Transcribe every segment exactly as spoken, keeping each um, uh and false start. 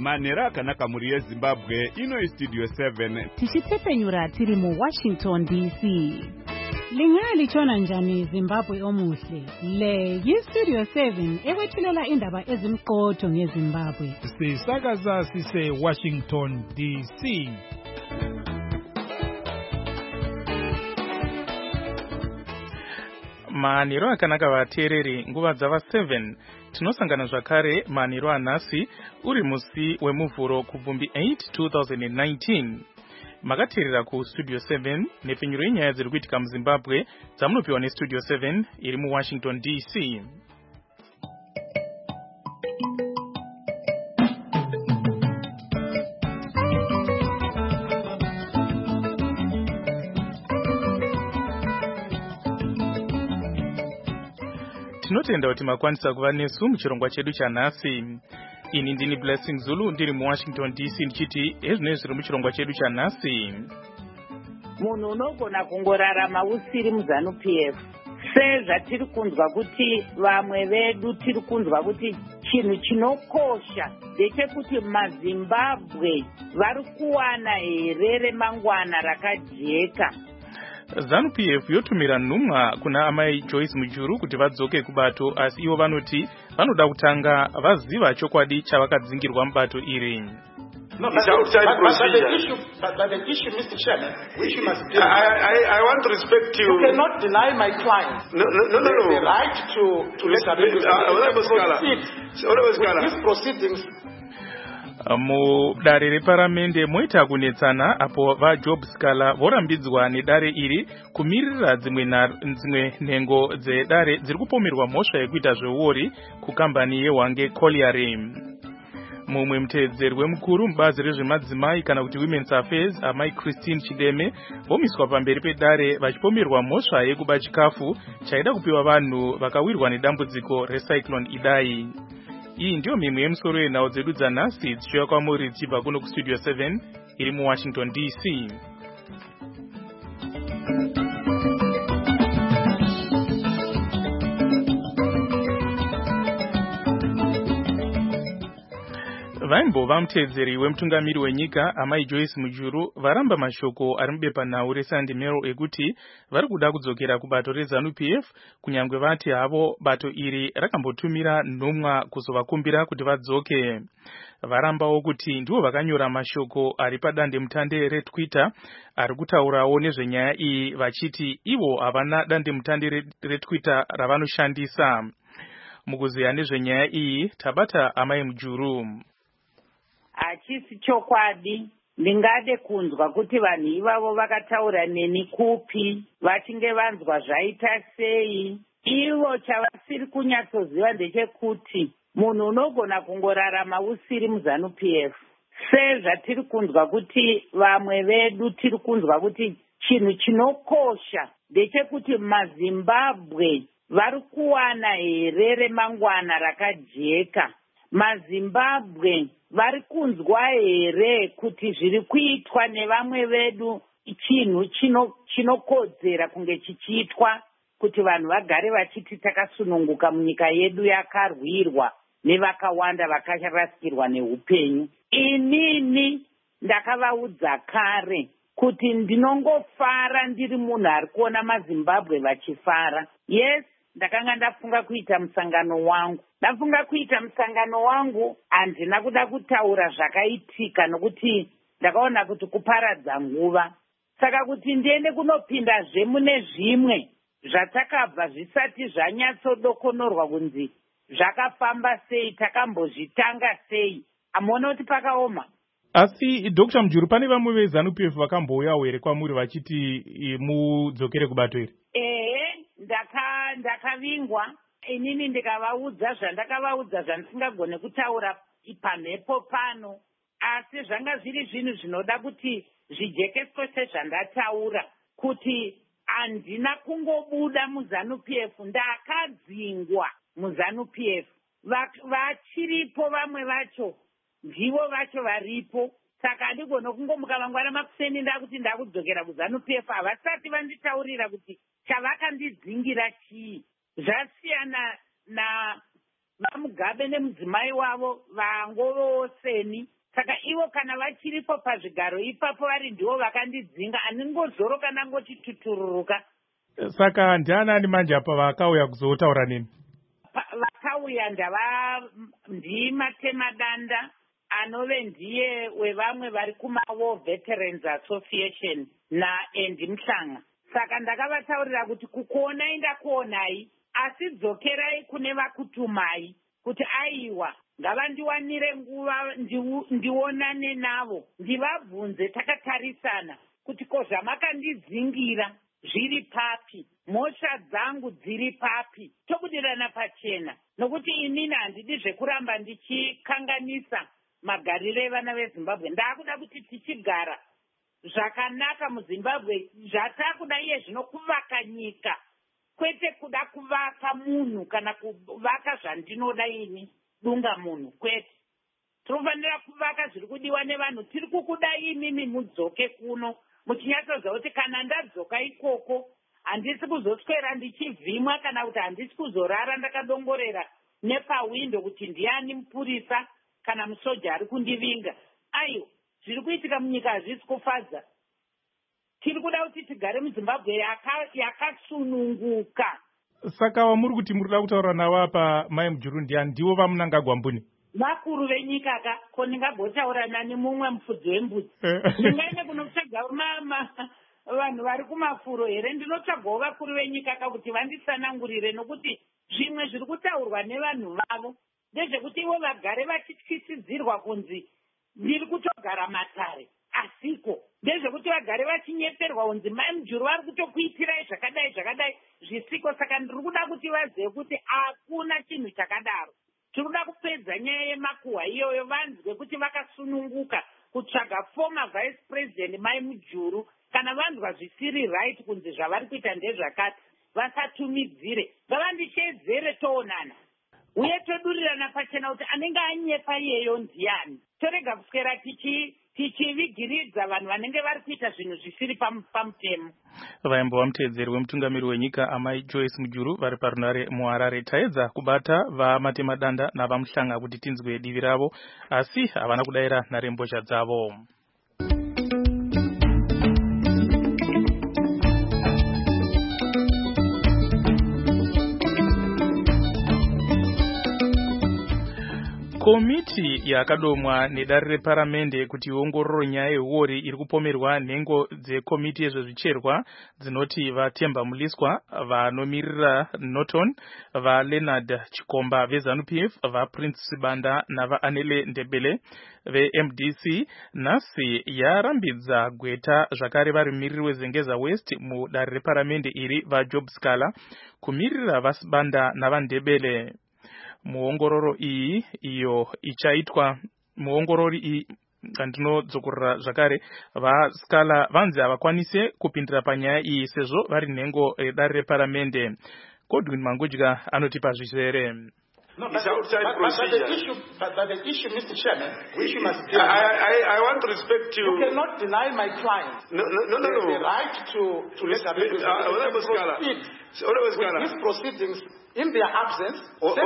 manhero akanaka mhuri yezimbabwe. Ino istudio seven tichitsepenyura tiri mu Washington D C. Lingalitshona njani Zimbabwe omuhle? Le yistudio seven ekwethulela indaba ezimqotho ngeZimbabwe. Sisakaza sise Washington D C. Manhero akanaka vateereri, nguva dzava seven tinosangana zvakare manhero anhasi uri musi wemuvhuro kubvumbi eight two thousand nineteen. Makateerera ku Studio seven nepfenyuro yenyaya dziri kuitika muZimbabwe dzamunopiwa neStudio seven iri muWashington D C. Tinotenda kuti makwanisa kuva nesu muchirongwa chedu chanhasi. Ini ndini Blessing Zulu ndiri muWashington D C ndichiti ezvinezvi zviri muchirongwa chedu chanhasi. Munhu unogona kungorarama usiri muZanu-P F sezvatiri kunzwa kuti vamwe vedu tiri kunzwa kuti chinhu chinokosha ndechekuti maZimbabwe vari kuwana here remangwana rakajeka. Zanu-P F yotumira nhumwa kuna amai Joyce Mujuru kuti vadzoke kubato, asi ivo vanoti vanoda kutanga vaziva chokwadi chavakadzingirwa mubato iri. No, but, but, but, but, the issue, but, but the issue, Mister Chairman, which you must do. I, I, I want to respect you. You cannot deny my clients. No, no, no, no. no. The right to to let them proceed with these proceedings. Mudare reparamende moita kunetsana apo vaJob Scala vorambidzwa nedare iri kumirira dzimwe dzimwe nhengo dzedare dziri kupomerwa mhosva yekuita zveuori kukambani yeHwange Colliery. Mumwe muteedzeri wemukuru mubazi rezvemadzimai kana kuti Women's Affairs, amai Christine Chideme, vomiswa pamberi pedare vachipomerwa mhosva yekuba chikafu chaida kupiwa vanhu vakawirwa nedambudziko reCyclone Idai. Iyi ndiyo mimwe yemusoro yenhau dzedu dzanhasi dzichiuya kwamuri dzichibva kuno kuStudio seven iri muWashington D C. Vaimbova muteedzeri wemutungamiri wenyika amai Joyce Mujuru varamba mashoko ari mubepanhau reSunday Mirror ekuti vari kuda kudzokera kubato reZanu-P F kunyangwe vati havo bato iri rakambotumira nhumwa kuzovakumbira kuti vadzoke. Varambawo kuti ndivo vakanyora mashoko ari padande mutande reTwitter ari kutaurawo nezvenyaya iyi vachiti ivo havana dande mutande reTwitter ravanoshandisa. Mukuziya nezvenyaya iyi tabata amai Mujuru. Hachisi chokwadi. Ndingade kunzwa kuti vanhu ivavo vakataura neni kupi, vachinge vanzwa zvaita sei. Ivo chavasiri kunyatsoziva ndechekuti munhu unogona kungorarama usiri muZanu-P F sezvatiri kunzwa kuti vamwe vedu tiri kunzwa kuti chinhu chinokosha ndechekuti maZimbabwe vari kuwana here remangwana rakajeka. maZimbabwe vari kunzwa here kuti zviri kuitwa nevamwe vedu chinhu chinokodzera kunge chichiitwa kuti vanhu vagare vachiti takasununguka munyika yedu yakarwirwa nevakawanda vakarasikirwa neupenyu. Inini ndakavaudza kare kuti ndinongofara ndiri munhu ari kuona maZimbabwe vachifara. Yes, ndakanga ndafunga kuita musangano wangu. Ndafunga kuita musangano wangu handina kuda kutaura zvakaitika nokuti ndakaona kuti kuparadza nguva. Saka kuti ndiende kunopindazve mune zvimwe zvatakabva zvisati zvanyatsodokonorwa kunzi zvakafamba sei, takambozvitanga sei, amuona kuti pakaoma. Asi Doctor Mujuru, pane vamwe veZanu-P F vakambouyawo here kwamuri vachiti mudzokere kubato iri? Ehe, ndaka ndakavingwa. Inini ndikavaudza zvandakavaudza zvandisingagone kutaura pamhepo pano, asi zvanga zviri zvinhu zvinoda kuti zvijekeswe sezvandataura kuti handina kungobuda muZanu-P F, ndakadzingwa muZanu-P F. Vachiripo vamwe vacho ndivo vacho varipo, saka handigone kungomuka mangwana makuseni ndakuti ndakudzokera kuZanu-P F havasati vanditaurira kuti chavakandidzingira chii. Zvasiyana na vaMugabe nemudzimai wavo vangovoseni saka ivo kana vachiripo pazvigaro ipapo vari ndivo vakandidzinga andingozoroka nangoti tutururuka. Saka ndianani manje apa vakauya kuzotaura nini? Vakauya ndava ndimatemadanda anove ndiye wevamwe vari kumaWar Veterans Association naEndi Mhlanga. Saka ndakavataurira kuti kukuonai ndakuonai, asi dzokerai kune vakutumai kuti aiwa ngavandiwanire nguva ndionane navo ndivabvunze takatarisana kuti ko zvamakandidzingira zviri papi, mhosva dzangu dziri papi, tobudirana pachena, nokuti inini handidi zvekuramba ndichikanganisa magariro evana veZimbabwe. Ndakuda kuti tichigara zvakanaka muZimbabwe, zvatakuda iye zvino kuvaka nyika, kwete kuda kuvaka munhu kana kuvaka zvandinoda ini dunga munhu, kwete. Tinofanira kuvaka zviri kudiwa nevanhu. Tiri kukuda imimi mudzoke kuno muchinyatsoziva kuti kana ndadzoka ikoko handisi kuzoswera ndichivhimwa kana kuti handisi kuzorara ndakadongorera nepawindo kuti ndiani mupurisa kana musoja ari kundivinga. Aiwa, zviri kuitika munyika hazvisi kufadza. Tiri kuda kuti tigare muZimbabwe yakasununguka. Saka wamuri kuti muri kuda kutaura navo apa Mai Mujuru ndiani? Ndivo vamunanga Gwambuni? Vakuru venyika ka, ko ndingagotaura nani mumwe mufudzi wembudzi. Ndingaende kunotsvaga vanhu vari kumafuro here? Ndinotsvagawo vakuru venyika ka kuti vandisanangurire, nokuti zvimwe zviri kutaurwa nevanhu vavo ndezvekuti ivo vagare vachityisidzirwa kunzi ndiri kutogara matare, asiko. Ndezvekuti vagare vachinyeperwa kunzi Mai Mujuru vari kutokuitirai zvakadai zvakadai, zvisiko. Saka ndiri kuda kuti vazive kuti hakuna chinhu chakadaro. Tiri kuda kupedza nyaya yemakuhwa iyoyo, vanzwe kuti vakasununguka kutsvaga former vice president Mai Mujuru. Kana vanzwa zvisiri right kunzi zvavari kuita ndezvakati, vasatumidzire, ngavandishedzere toonana uye todurirana pachena kuti anenge anyepa iyeyo ndiani. Torega kuswera tichi tichivigiridza vanhu vanenge vari kuita zvinhu zvisiri pamutemo. Vaimbova muteedzeri wemutungamiri wenyika Amai Joyce Mujuru vari parunare muHarare. Taedza kubata vamatemadanda navamuhlanga kuti tinzwe divi ravo, asi havana kudayira nharembozha dzavo. Komiti yakadomwa nedare reparamende kuti iongororo nyaya yehuori iri kupomerwa nhengo dzekomiti yezvezvicherwa dzinoti vaTemba Muliswa, vanomiririra Norton, vaLeonard Chikomba veZANU P F, vaPrince Sibanda navaAnele Ndebele veM D C. Nhasi yarambidza gweta zvakare varimiriri weZengeza West mudare reparamende iri vaJob Scala kumirira vaSibanda navaNdebele. Muongororo iyi iyo ichaitwa muongorori iyi andinodzokorera zvakare vaScala vanzi havakwanise kupindira panyaya iyi sezvo vari nhengo dare reparamende. Godwin Mangudya anotipa zvizere. No, but, but, but, but, the issue, but, but the issue, Mister Chairman, the issue must be. I, I, I want to respect you. You cannot deny my client. No, no, no, no. The, the right to to listen to proceed with these proceedings in their absence.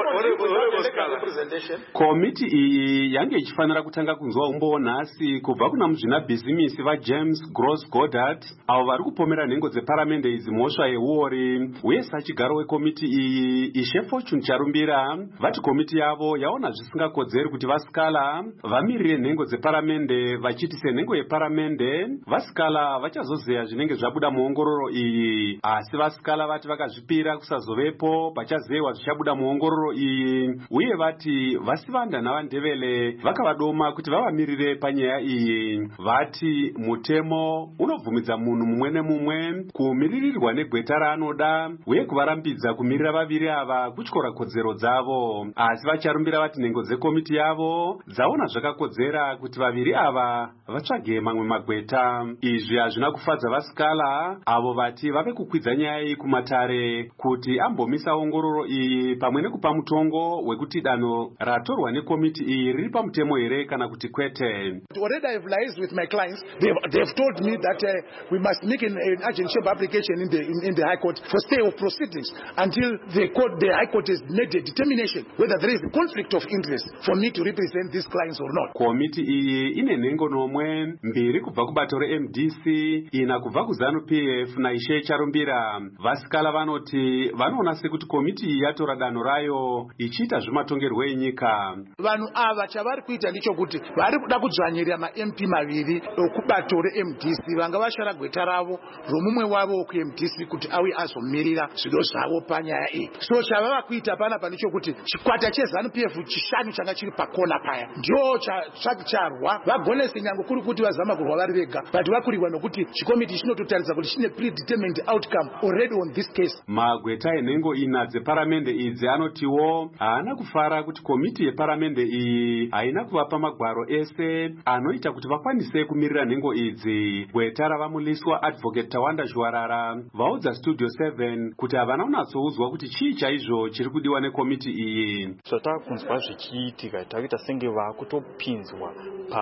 Komiti iyi yange ichifanira kutanga kunzwa umbo nhasi kubva kuna muzvinabhizimisi vaJames Gross Goddard avo vari kupomera nhengo dzeparamende idzi mhosva yehuori. Uye sachigaro wekomiti iyi Ishe Fortune Charumbira vati komiti yavo yaona zvisingakodzeri kuti vaScala vamirire nhengo dzeparamende, vachiti senhengo yeparamende vaScala vachazozeya zvinenge zvabuda muongororo iyi, asi vaScala vati vakazvipira kusazovepo pachazewa zvichabuda muongororo iyi. Uye vati vaSibanda navaNdebele vakavadoma kuti vavamirire panyaya iyi. Vati mutemo unobvumidza munhu mumwe nemumwe kumiririrwa negweta raanoda uye kuvarambidza kumirira vaviri ava kutyora kodzero dzavo, asi vacharumbira vati nhengo dzekomiti yavo dzaona zvakakodzera kuti vaviri ava vatsvage mamwe magweta. Izvi hazvina kufadza vaScala avo vati vave kukwidza nyaya iyi kumatare kare kuti ambomisa ongororo iyi pamwe nekupa mutongo wekuti danho ratorwa nekomiti iyi riri pamutemo here kana kuti kwete. Already I have liaised with my clients. They have, they have told me that uh, we must make an, an urgent ship application in the in, in the High Court for stay of proceedings until the court the High Court has made a determination whether there is a conflict of interest for me to represent these clients or not. Komiti iyi ine nhengo nomwe mbiri kubva kubato re M D C ina kubva kuZanu P F na Ishe Charumbira. Vasikala vanoti vanoona sekuti komiti iyi yatora danho rayo ichiita zvematongerwo enyika. Vanhu ava chavari kuita ndicho kuti vari kuda kudzvanyirira ma M P maviri okubato re M D C vanga vashara gweta ravo romumwe wavo ku M D C kuti awi azomirira zvido zvavo panyaya iyi. So chavava kuita pana panicho kuti chikwata cheZanu P F chishanu changa chiri pakona paya ndio chati charwa vagonese nyango kuri kuti vazama kurwa vari vega but vakurirwa nokuti chikomiti chinototaridza kuti chine predetermined outcome already on this case. Magweta enhengo ina dzeparamende idzi anotiwo haana kufara kuti komiti yeparamende iyi haina kuvapa magwaro ese anoita kuti vakwanise kumirira nhengo idzi. Gweta ravamuliswa Advocate Tawanda Zhuwarara vaudza Studio seven kuti havana kunatsouzwa kuti chii chaizvo chiri kudiwa nekomiti iyi. Zvatakunzwa zvichiitika takuita senge vakutopinzwa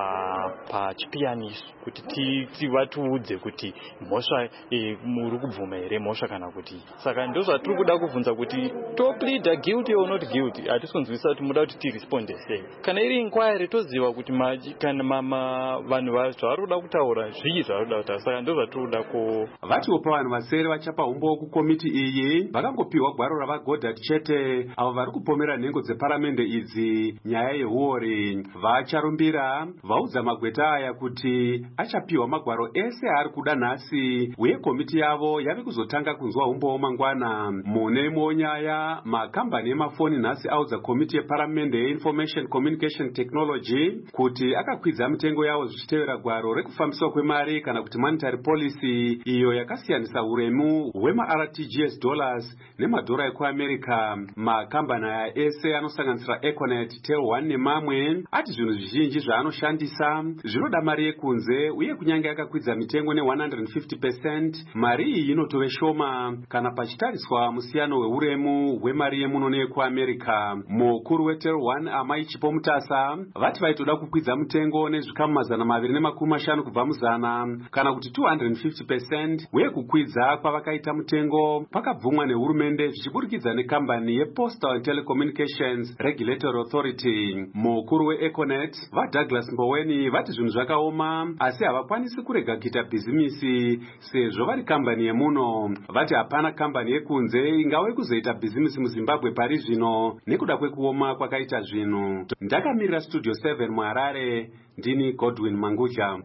pa pachipiyaniso kuti tivatiudze kuti mhosva muri kubvuma here mhosva kana kuti. Saka ndo zvatiri kuda kubvunza kuti to plead guilty or not guilty. Hatikunzwisa kuti muda kuti tiresponde sei. Kana iri inquiry toziva kuti kana mama vanhu zvavari kuda kutaura zvii zvavari kuda kutaura. Saka ndo zvatiri kuda ku vatiwo pavanhu vasere vachapa umbo kukomiti iyi vakangopiwa gwaro ravaGoddard chete avo vari kupomera nhengo dzeparamende idzi nyaya yehuori. Vacharumbira vaudza magweta aya kuti achapiwa magwaro ese ari kuda nhasi uye komiti yavo yave kuzotanga kunzwa umbowo mangwana. Mune imwewo nyaya makambani emafoni nhasi audza komiti yeparamende yeInformation Communication Technology kuti akakwidza mitengo yavo zvichitevera gwaro rekufambiswa kwemari kana kuti monetary policy iyo yakasiyanisa uremu hwema-R T G S dollars nemadhora ekuamerica. Makambani aya ese anosanganisira Econet, Tel one nemamwe ati zvinhu zvizhinji zvaanoshandisa zvinoda mari yekunze uye kunyange akakwidza mitengo ne one hundred fifty percent mari iyi inotove shoma kana pachitariswa musiyano weuremu hwemari yemuno neyekuamerica. Mukuru weTel one Amai Chipo Mutasa vati vaitoda kukwidza mutengo nezvikamu mazana maviri nemakumi mashanu kubva muzana kana kuti two hundred fifty percent uye kukwidza kwavakaita mutengo pakabvumwa nehurumende zvichiburikidza nekambani yePostal and Telecommunications Regulatory Authority. Mukuru weEconet vaDouglas Mboweni vati zvinhu zvakaoma asi havakwanisi kurega kuita bhizimisi sezvo vari kambani yemuno. Vati hapana kambani yekunze ingauye kuzoita bhizimisi muZimbabwe pari zvino nekuda kwekuoma kwakaita zvinhu. Ndakamirira Studio seven muHarare, ndini Godwin Mangudya.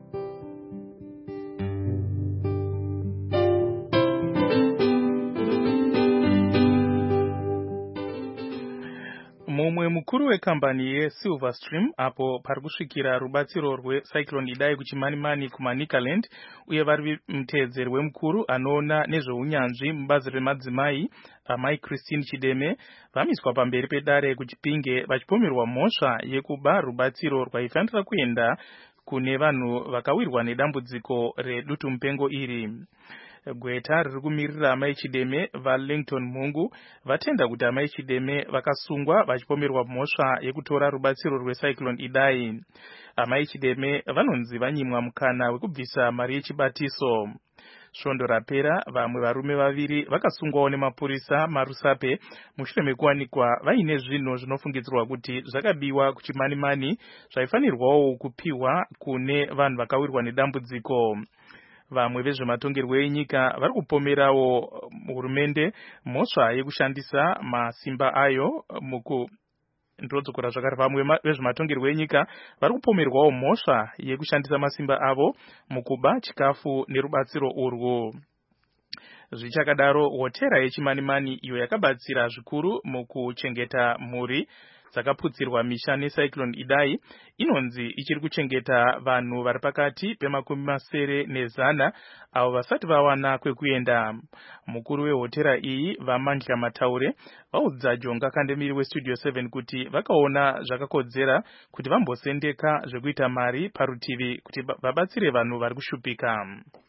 Mumwe mukuru wekambani yeSilverstream apo pari kusvikira rubatsiro rwecyclone Idai kuchimanimani kumaNicaland uye vari muteedzeri wemukuru anoona nezveunyanzvi mubazi remadzimai amai Christine Chideme vamiswa pamberi pedare kuChipinge vachipomerwa mhosva yekuba rubatsiro rwaifanira kuenda kune vanhu vakawirwa nedambudziko redutu mupengo iri. Gweta riri kumirira amai Chideme vaLington Mungu vatenda kuti amai Chideme vakasungwa vachipomerwa mhosva yekutora rubatsiro rwecyclone Idai. Amai Chideme vanonzi vanyimwa mukana wekubvisa mari yechibatiso. Svondo rapera vamwe varume vaviri vakasungwawo nemapurisa marusape mushure mekuwanikwa vaine zvinhu zvinofungidzirwa kuti zvakabiwa kuchimanimani zvaifanirwawo kupiwa kune vanhu vakawirwa nedambudziko. Vamwe vezvematongerwo enyika vari kupomerawo hurumende mhosva yekushandisa masimba ayo muku ndodzokora zvakare. Vamwe vezvematongerwo enyika vari kupomerwawo mhosva yekushandisa masimba avo mukuba chikafu nerubatsiro urwu. Zvichakadaro, hotera yechimanimani iyo yakabatsira zvikuru mukuchengeta mhuri dzakaputsirwa misha necyclone Idai inonzi ichiri kuchengeta vanhu vari pakati pemakumi masere nezana avo vasati vawana kwekuenda. Mukuru wehotera iyi Vamandla Mataure vaudza Jonga Kandemiri weStudio seven kuti vakaona zvakakodzera kuti vambosendeka zvekuita mari parutivi kuti vabatsire vanhu vari kushupika.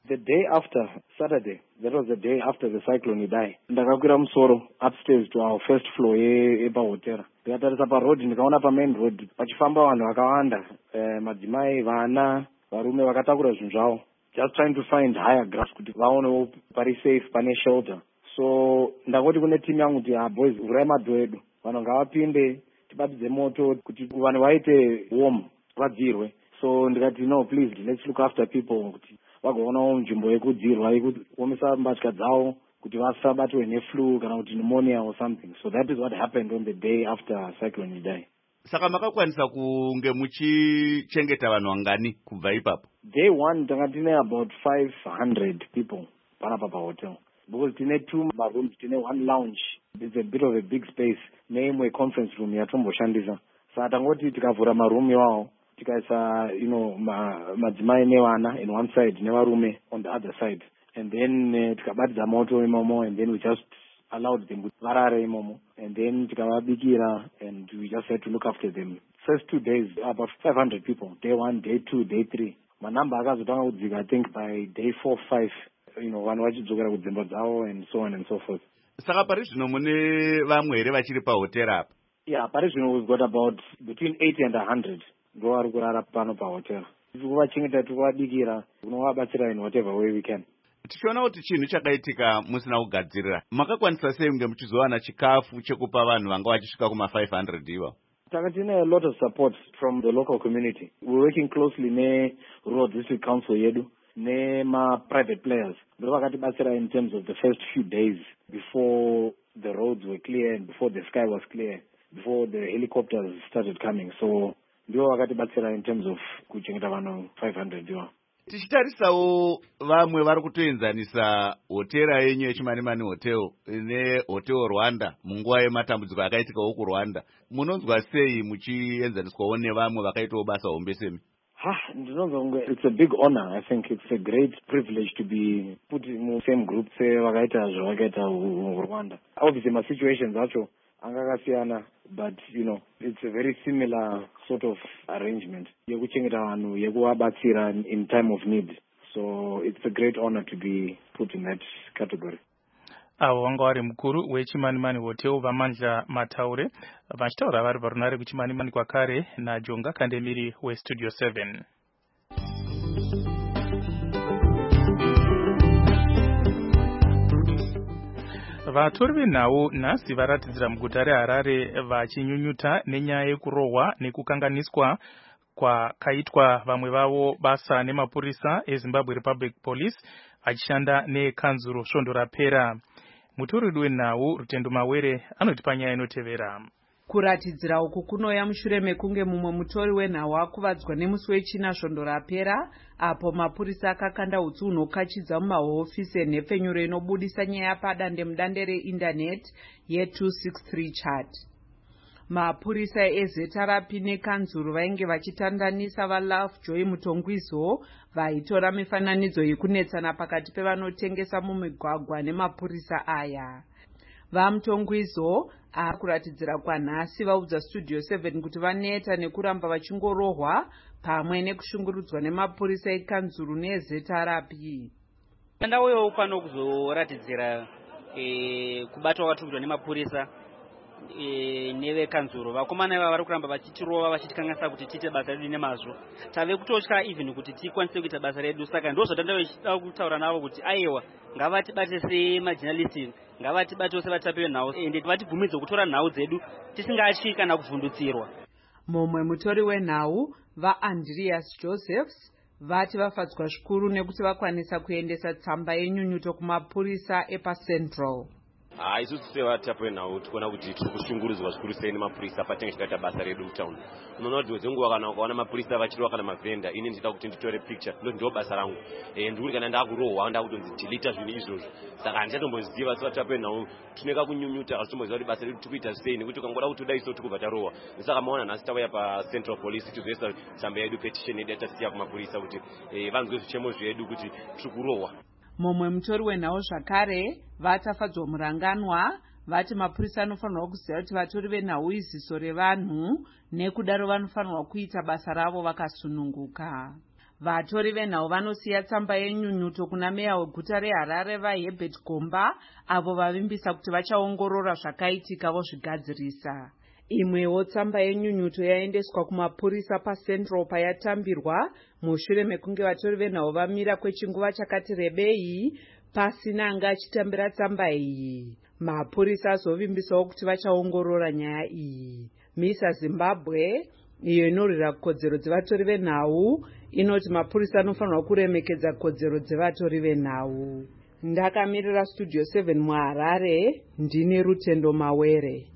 The day after, Saturday, that was the day after the cyclone Idai. Ndakakwira musoro upstairs to our first floor yepahotel. Ndikatarisa paroad ndikaona pamain road pachifamba vanhu vakawanda, eh, madzimai, vana, varume vakatakura zvinhu zvavo. Just trying to find higher grass kuti vaonewo pari safe, pane shelter. So ndakoti kune team yangu kuti ah boys, vurai madho edu. Vanhu ngavapinde tibatidze moto kuti vanhu vaite warm vadzirwe. So ndikati no, please let's look after people kuti vagoonawo nzvimbo yekudzirwa yekuomesa mbatya dzavo kuti vasabatwe neflu kana kuti pneumonia or something. So that is what happened on the day after cyclone Idai. Saka makakwanisa kunge muchichengeta vanhu vangani kubva ipapo? Day one tanga tine about five hundred people panapa pahotel. Because tine two rooms, tine one lounge. It's a bit of a big space. Neimwe conference room yatomboshandisa. Saka tangoti tikavhura maroom iwawo tikaisa, you know, madzimai nevana in one side, nevarume on the other side. And then uh, tikabatidza moto imomo, and then we just allowed them to varare imomo. And then tikavabikira, and we just had to look after them. First two days, about five hundred people. Day one, day two, day three. Manamba akazotanga kudzika, I think by day four, five, you know, vanhu vachidzokera kudzimba dzavo and so on and so forth. Saka pari zvino mune vamwe here vachiri pahotel apa? Yeah, pari zvino we've got about between eighty and one hundred. Ndo vari kurara pano pahotel. Tikuvachengeta, tikuvabikira, kunovabatsira in whatever way we can. Tichiona kuti chinhu chakaitika musina kugadzirira. Makakwanisa sei kunge muchizowana chikafu chekupa vanhu vanga vachisvika kuma five hundred ivo? Tanga tine a lot of support from the local community. We're working closely ne Rural District Council yedu, ne ma private players. Ndo vakatibatsira in terms of the first few days before the roads were clear and before the sky was clear, before the helicopters started coming. So ndiwo vakatibatsira in terms of kuchengeta vanhu five hundred ivo. Tichitarisawo vamwe vari kutoenzanisa hotera yenyu yeChimanimani Hotel neHotel Rwanda munguva yematambudziko akaitikawo kuRwanda. Munonzwa sei muchienzaniswawo nevamwe vakaitawo basa hombe semi? Ha, ndinonzwa it's a big honor. I think it's a great privilege to be put in the same group sevakaita zvavakaita kuRwanda. Obviously my situations acho angakasiyana, but you know, it's a very similar sort of arrangement yekuchengeta vanhu, yekuvabatsira in time of need. So it's a great honor to be put in that category. Avo vanga vari mukuru weChimanimani Hotel Vamandla Mataure vachitaura vari parunare kuChimanimani kwakare naJonga Kandemiri weStudio seven. Vatori venhau nhasi varatidzira muguta reHarare vachinyunyuta nenyaya yekurohwa nekukanganiswa kwakaitwa vamwe vavo basa nemapurisa eZimbabwe Republic Police achishanda nekanzuro svondo rapera. Mutori wenhau Rutendo Mawere anoti panyaya inotevera. Kuratidzira uku kunouya mushure mekunge mumwe mutori wenhau akuvadzwa nemusi wechina svondo rapera, apo mapurisa akakanda hutsu hunokachidza mumahofisi enhepfenyuro inobudisa nyaya padandemudande reindaneti ye two sixty-three chat. Mapurisa eZetarapi nekanzuro vainge vachitandanisa vaLovejoy Mutongwizo vaitora mifananidzo yekunetsana pakati pevanotengesa mumigwagwa nemapurisa aya. VaMutongwizo akuratidzira kwanhasi vaudza Studio seven kuti vaneta nekuramba vachingorohwa pamwe nekushungurudzwa nemapurisa ekanzuro neZetarapi. Ndauyo pano kuzoratidzira e, kubatwa kwatungwa nemapurisa e, nevekanzuro. Vakomana ava vari kuramba vachitirova vachitikanganisa kuti tiite basa redu nemazvo. Tave kutotya even kuti tikwanise kuita basa redu, saka ndozvatanda kutaura navo kuti aiwa ngavatibate semajournalists, ngavatibate sevatapi venhau ende vatibvumidze kutora nhau dzedu tisingatyi kana kuvhundutsirwa. Mumwe mutori wenhau vaAndreas Josephs vati vafadzwa zvikuru nekuti vakwanisa kuendesa tsamba yenyunyuto kumapurisa epaCentral. Ah, isusu sevatapi venhau tikuona kuti tiri kushungurudzwa zvikuru sei nemapurisa patinenge tichitaita basa redu mutaundi. Unoona kuti dzenguva kana ukaona mapurisa vachirova kana mavhenda, ini ndida kuti nditore picture, ndo ndiwo basa rangu. E, ndikuri kana ndakurohwa ndakutonzi delete zvinhu izvozvo. Saka handichatomboziva sevatapi venhau tineka kunyunyuta asitomboziva kuti basa redu tikuita sei, nekuti ukangoda kuti udai so tikubva tarohwa. Saka maona nhasi tauya paCentral Police tizoisa tsamba yedu petition yedu yatasiya kumapurisa kuti e, vanzwe zvichemo zvedu kuti tiri kurohwa. Mumwe mutori wenhau zvakare vatafadzwa muranganwa vati mapurisa anofanirwa kuziva kuti vatori venhau iziso revanhu, nekudaro vanofanirwa kuita basa ravo vakasununguka. Vatori venhau vanosiya tsamba yenyunyuto kuna meya weguta reHarare vaHerbert Gomba, avo vavimbisa kuti vachaongorora zvakaitika vozvigadzirisa. Imwewo tsamba yenyunyuto yaendeswa kumapurisa paCentral payatambirwa mushure mekunge vatori venhau vamira kwechinguva chakati rebei pasina anga achitambira tsamba iyi. Mapurisa azovimbisawo kuti vachaongorora nyaya iyi. Misa Zimbabwe, iyo inorwira kodzero dzevatori venhau, inoti mapurisa anofanirwa kuremekedza kodzero dzevatori venhau. Ndakamirira Studio seven muHarare, ndine Rutendo Mawere.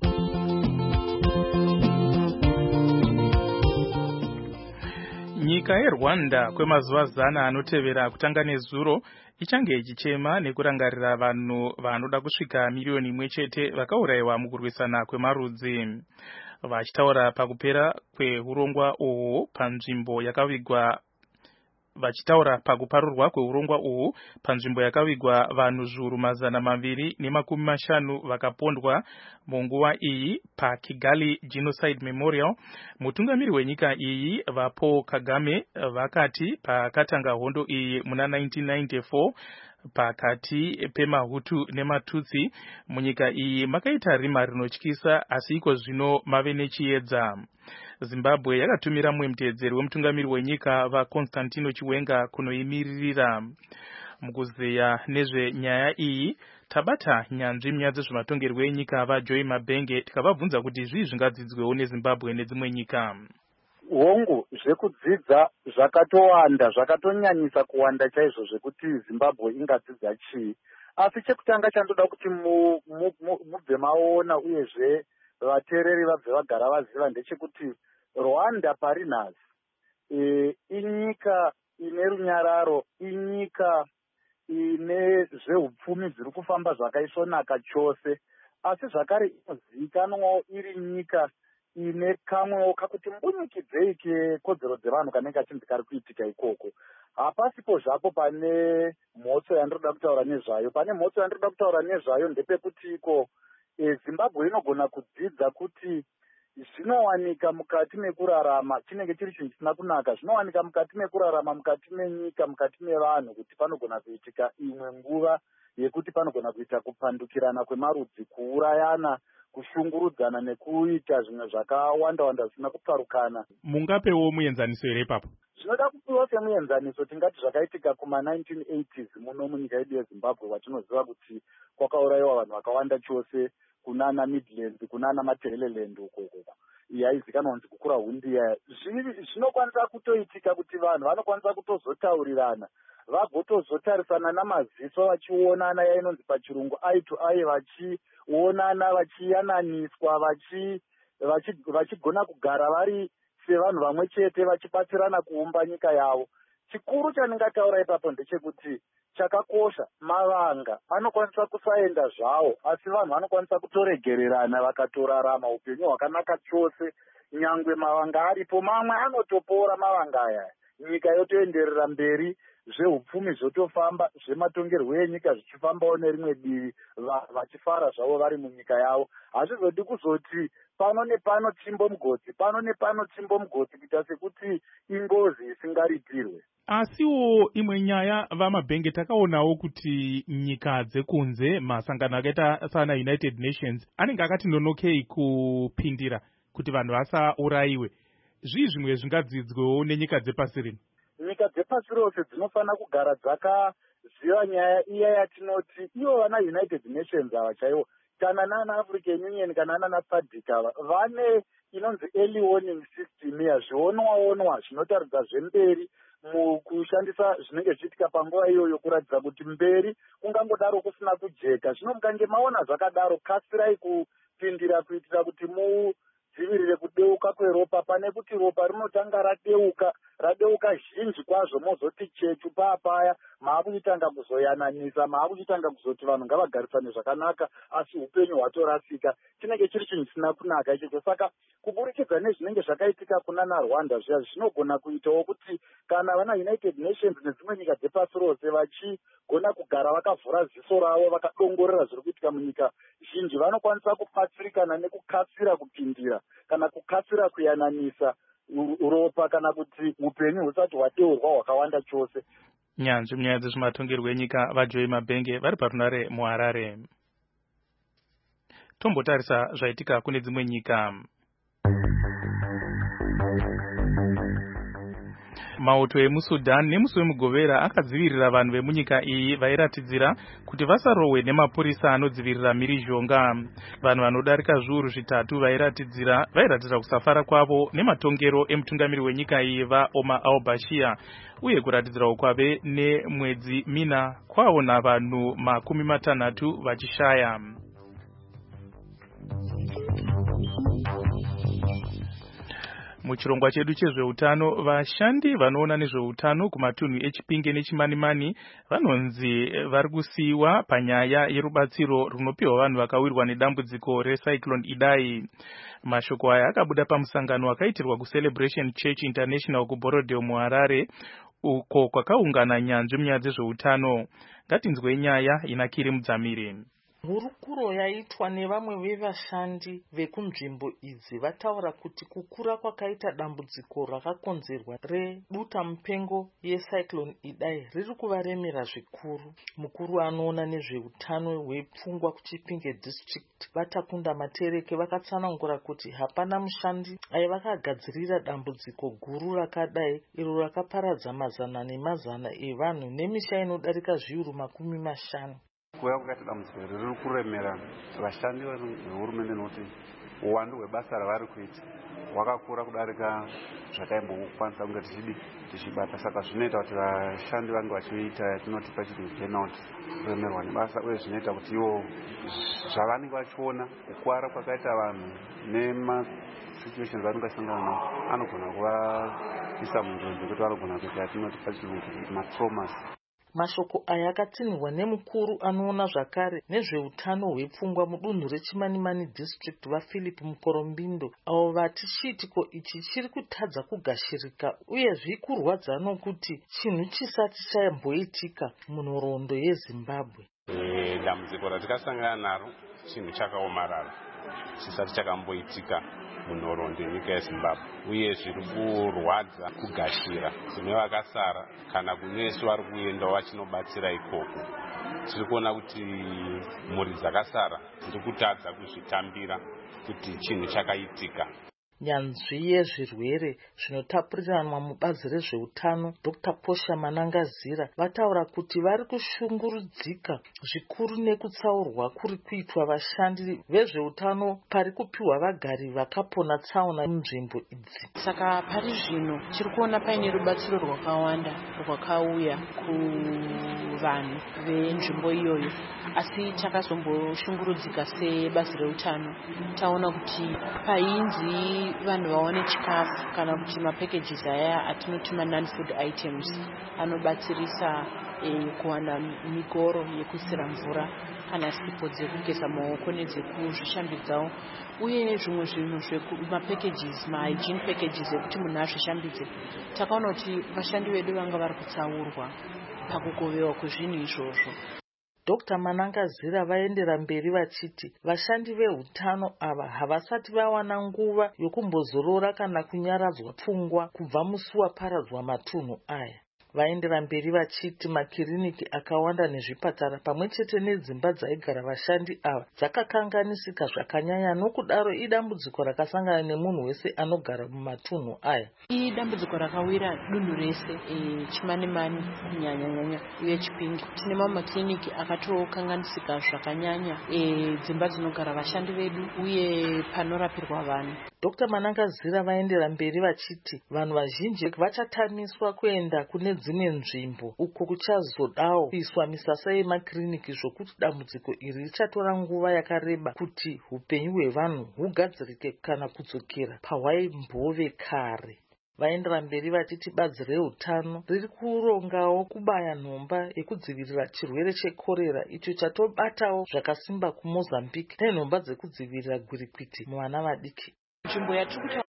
Nyika yeRwanda kwemazuva zana anotevera kutanga nezuro ichange ichichema nekurangarira vanhu vanoda kusvika miliyoni imwe chete vakaurayiwa mukurwisana kwemarudzi. Vachitaura pakupera kweurongwa uhwu panzvimbo yakavigwa vachitaura pakuparurwa kweurongwa uhwu panzvimbo yakavigwa vanhu zviuru mazana maviri nemakumi mashanu vakapondwa munguva iyi paKigali Genocide Memorial. Mutungamiri wenyika iyi vaPaul Kagame vakati pakatanga hondo iyi muna nineteen ninety-four pakati pemahutu nematutsi munyika iyi makaita rima rinotyisa, asi iko zvino mave nechiedza. Zimbabwe yakatumira mumwe muteedzeri wemutungamiri wenyika vaConstantino Chiwenga kunoimiririra. Mukuzeya nezvenyaya iyi tabata nyanzvi munyaya dzezvematongerwo enyika vaJoy Mabenge tikavabvunza kuti zvii zvingadzidzwewo neZimbabwe nedzimwe nyika. Hongu, zvekudzidza zvakatowanda, zvakatonyanyisa kuwanda chaizvo zvekuti Zimbabwe ingadzidza chii. Asi chekutanga chandoda kuti mubve maona uyezve vateereri vabve vagara vaziva ndechekuti Rwanda pari nhasi e, inyika ine runyararo, inyika ine zveupfumi zviri kufamba zvakaisvonaka chose, asi zvakare inozivikanwawo iri nyika ine kamwewo kakuti mbunyikidzei kekodzero dzevanhu kanenge kachinzi kari kuitika ikoko. Hapasipo zvapo pane mhotso yandiroda kutaura nezvayo. Pane mhotso yandiroda kutaura nezvayo ndepekuti iko e, Zimbabwe inogona kudzidza kuti zvinowanika mukati mekurarama, chinenge chiri chinhu chisina kunaka, zvinowanika mukati mekurarama, mukati menyika, mukati mevanhu, kuti panogona kuitika imwe nguva yekuti panogona kuita kupandukirana kwemarudzi, kuurayana, kushungurudzana nekuita zvimwe zvakawanda-wanda zvisina kuparukana. Mungapewo muenzaniso here ipapo? Zvinoda kupiwa semuenzaniso tingati zvakaitika kuma nineteen eighties muno munyika yedu yeZimbabwe, watinoziva kuti kwakaurayiwa vanhu vakawanda chose kunana Midlands, kunana Matereleland ukoko yaizikanwa kunzi kukura hundi yaya. Zvinokwanisa kutoitika kuti vanhu vanokwanisa kutozotaurirana, vagotozotarisana namaziso vachionana, yainonzi pachirungu eye to eye, vachionana, vachiyananiswa, vachigona kugara vari sevanhu vamwe chete vachibatsirana kuumba nyika yavo. Chikuru chandingataura ipapo ndechekuti chakakosha, mavanga anokwanisa kusaenda zvawo, asi vanhu vanokwanisa kutoregererana vakatorarama upenyu hwakanaka chose. Nyangwe mavanga aripo, mamwe anotopora mavanga aya, nyika yotoenderera mberi, zveupfumi zvotofamba, zvematongerwo enyika zvichifambawo nerimwe divi, vachifara zvavo vari munyika yavo. Hazvizodi kuzoti pano nepano tsimbo mugodzi, pano nepano tsimbo mugodzi, kuita sekuti ingozi isingaritirwe. Asiwo imwe nyaya vaMabhenge, takaonawo kuti nyika dzekunze, masangano akaita sana United Nations anenge akati nonokei kupindira kuti vanhu vasaurayiwe. Zvii zvimwe zvingadzidzwewo nenyika dzepasi rino? Nyika dzepasi rose dzinofanira kugara dzakaziva nyaya iya yatinoti ivo vana United Nations ava chaivo, kana nana African Union kana nana SADC ava vane inonzi early warning system ya zvionwa-onwa zvinotaridza zvemberi mukushandisa zvinenge zvichiitika panguva iyoyo, kuratidza kuti mberi kungangodaro kusina kujeka. Zvino mukange maona zvakadaro, kasirai kupindira kuitira kuti mudzivirire kudeuka kweropa, pane kuti ropa rinotanga radeuka radeuka zhinji kwazvo, mozoti chechu paapaya maakuchitanga kuzoyananisa, maakuchitanga kuzoti vanhu ngavagarisane zvakanaka, asi upenyu hwatorasika. Chinenge chiri chinhu chisina kunaka ichocho. Saka kuburikidza nezvinenge zvakaitika kuna naRwanda zviya, zvinogona kuitawo kuti kana vana United Nations nedzimwe nyika dzepasi rose vachigona kugara vakavhura ziso ravo, vakadongorera zviri kuitika munyika zhinji, vanokwanisa kubatsirikana nekukasira kupindira kana kukasira kuyananisa ropa kana kuti upenyu husati hwateurwa hwakawanda chose. Nyanzvi munyaya dzezvematongerwo enyika vaJoy Mabhenge vari parunare muHarare. Tombotarisa zvaitika kune dzimwe nyika. Mauto emuSudan nemusi wemugovera akadzivirira vanhu vemunyika iyi vairatidzira kuti vasarohwe nemapurisa anodzivirira mhirizhonga. Vanhu vanodarika zviuru zvitatu vairatidzira vairatidza kusafara kwavo nematongero emutungamiri wenyika iyi vaOmar al-Bashir uye kuratidzirawo kwave nemwedzi mina kwaona vanhu makumi matanhatu vachishaya. Muchirongwa chedu chezveutano, vashandi vanoona nezveutano kumatunhu eChipinge neChimanimani vanonzi vari kusiyiwa panyaya yerubatsiro runopiwa vanhu vakawirwa nedambudziko reCyclone Idai. Mashoko aya akabuda pamusangano wakaitirwa kuCelebration Church International kuBorodeo muHarare, uko kwakaungana nyanzvi munyaya dzezveutano. Ngatinzwe nyaya inakiri Mudzamiri. Hurukuro yaitwa nevamwe vevashandi vekunzvimbo idzi vataura kuti kukura kwakaita dambudziko rakakonzerwa reduta mupengo yeCyclone Idai riri kuvaremera zvikuru. Mukuru anoona nezveutano hwepfungwa kuChipinge District Vatakunda Matereke vakatsanangura kuti hapana mushandi aivakagadzirira dambudziko guru rakadai iro rakaparadza mazana nemazana evanhu nemisha inodarika zviuru makumi mashanu. Kuya kwakaita dambudziko riri kuremera vashandi vehurumende nokuti uwandu hwebasa ravari kuita hwakakura kudarika zvataimbokwanisa kunge tichidi tichibata. Saka zvinoita kuti vashandi vange vachiita yatinoti pachiti burnout, kuremerwa nebasa, uye zvinoita kuti ivo zvavanenge vachiona kukwara kwakaita vanhu nemasituations vanenge vachisangana nawo anogona kuvaisa munjodzi yekuti vanogona kuita yatinoti pachiti matraumas. Mashoko aya akatsinirwa nemukuru anoona zvakare nezveutano hwepfungwa mudunhu reChimanimani District vaPhilip Mukorombindo, avo vati chiitiko ichi chiri kutadza kugashirika uye zvikurwadza nokuti chinhu chisati chamboitika munhoroondo yeZimbabwe. Dambudziko ratakasangana naro chinhu chakaomarara chisati chakamboitika munhoroondo yenyika yeZimbabwe, uye zviri kurwadza kugashira kune vakasara kana kunesu vari kuenda vachinobatsira ikoko. Tiri kuona kuti mhuri dzakasara dziri kutadza kuzvitambira kuti chinhu chakaitika. Nyanzvi yezvirwere zvinotapuriranwa mubazi rezveutano Doctor Posha Manangazira vataura kuti vari kushungurudzika zvikuru nekutsaurwa kuri kuitwa vashandi vezveutano pari kupiwa vagari vakapona tsaona munzvimbo idzi. Saka pari zvino tiri kuona paine rubatsiro rwakawanda rwakauya kuvanhu venzvimbo iyoyo, asi takazomboshungurudzika sebazi reutano taona kuti painzi vanhu vaone chikafu kana kuti mapackages aya atinoti non food items anobatsirisa e, kuwana migoro yekuisira mvura kana sipo dzekugeza maoko nedzekuzvishambidzawo, uye zvimwe zvinhu zvemapackages mahygiene packages ekuti munhu azvishambidze. Takaona kuti vashandi vedu vanga vari kutsaurwa pakugovewa kwezvinhu izvozvo. Doctor Manangazira vaendera mberi vachiti vashandi vehutano ava havasati vawana nguva yokumbozorora kana kunyaradzwa pfungwa kubva musi waparadzwa matunhu aya. Vaendera mberi vachiti makiriniki akawanda nezvipatara pamwe chete nedzimba dzaigara vashandi ava dzakakanganisika zvakanyanya, nokudaro idambudziko rakasangana nemunhu wese anogara mumatunhu aya. Idambudziko rakawira dunhu rese e, Chimanimani kunyanya-nyanya uye Chipinge. Tine mamwe makiriniki akatokanganisika zvakanyanya, e, dzimba dzinogara vashandi vedu uye panorapirwa vanhu. Doctor Manangazira vaendera mberi vachiti vanhu vazhinji vachatamiswa kuenda kune dzimwe nzvimbo uko kuchazodawo kuiswa misasa yemakiriniki, zvokuti dambudziko iri richatora nguva yakareba kuti upenyu hwevanhu hugadzirike kana kudzokera pahwaimbove kare. Vaendera mberi vachiti bazi reutano riri kurongawo kubaya nhomba yekudzivirira chirwere chekorera icho chatobatawo zvakasimba kuMozambique nenhomba dzekudzivirira gwirikwiti muvana vadiki. Nzvimbo yatiri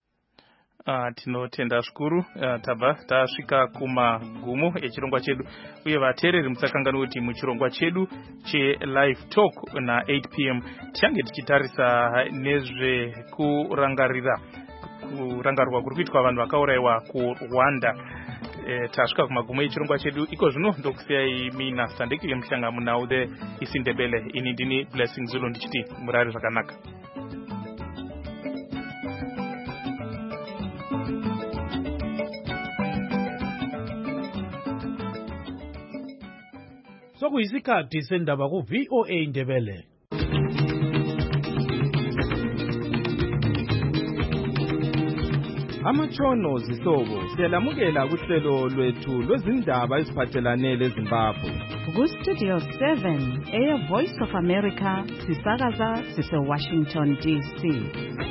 Uh, tinotenda zvikuru uh, tabva tasvika kumagumo echirongwa chedu, uye vateereri musakanganwa kuti muchirongwa chedu chelive talk na eight p m tichange tichitarisa nezvekurangarira kurangarwa kuri kuitwa vanhu vakaurayiwa kuRwanda. E, tasvika kumagumo echirongwa chedu iko zvino ndokusiyai mina Sandekile Muhlanga munaude isindebele. Ini ndini Blessing Zulu ndichiti murari zvakanaka. Sokuyisikhathi sendaba ku V O A Ndebele. Amatshono zihlobo siyalamukela kuhlelo lwethu lwezindaba eziphathelane leZimbabwe. Ku Studio seven eya Voice of America sisakaza sise Washington D C.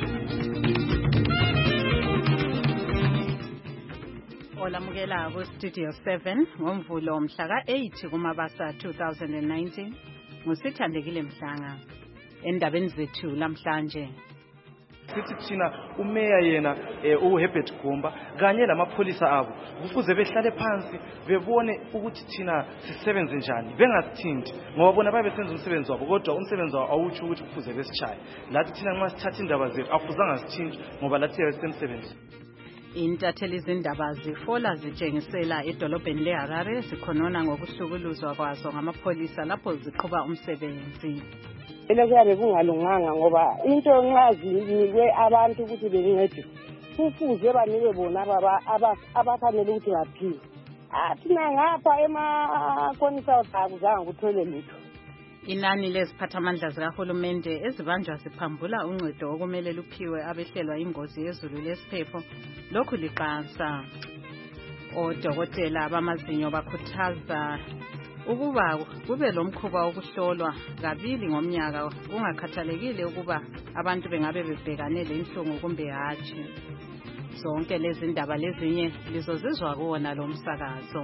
Olamukela ku Studio seven ngomvulo mhla ka eight kuMabasa two thousand nineteen ngusithandekile Mhlanga. Endabeni zethu lamhlanje sithi thina umeya yena uHerbert Gomba kanye lamapholisa abo kufuze behlale phansi bebone ukuthi thina sisebenze njani bengasithinti ngoba bona babe senza umsebenzi wabo kodwa umsebenzi wabo awuthi ukuthi kufuze besitshaye lathi thina nxa sithatha indaba zethu afuzanga sithinti ngoba lathi yasemsebenzi. Intatheli izindaba zifola zitshengisela edolobheni leHarare zikhonona ngokuhlukuluzwa kwazo ngamapholisa lapho ziqhuba umsebenzi. Elekuyabe kungalunganga ngoba into nxa zinikwe abantu ukuthi bencede kufuze banike bona abafanele ukuthi baphile. Thina ngapha emakonisa akuzange kuthole lutho. Inani leziphathamandla zikahulumende ezibanjwa ziphambula uncedo okumele luphiwe abehlelwa ingozi yezulu lesiphepho lokhu liqansa. Odokotela bamazinyo bakhuthaza ukuba kube lomkhuba wokuhlolwa kabili ngomnyaka kungakhathalekile ukuba abantu bengabe bebhekane lenhlungu kumbe hatshi. Zonke lezi ndaba lezinye lizozizwa kuwona lo msakazo.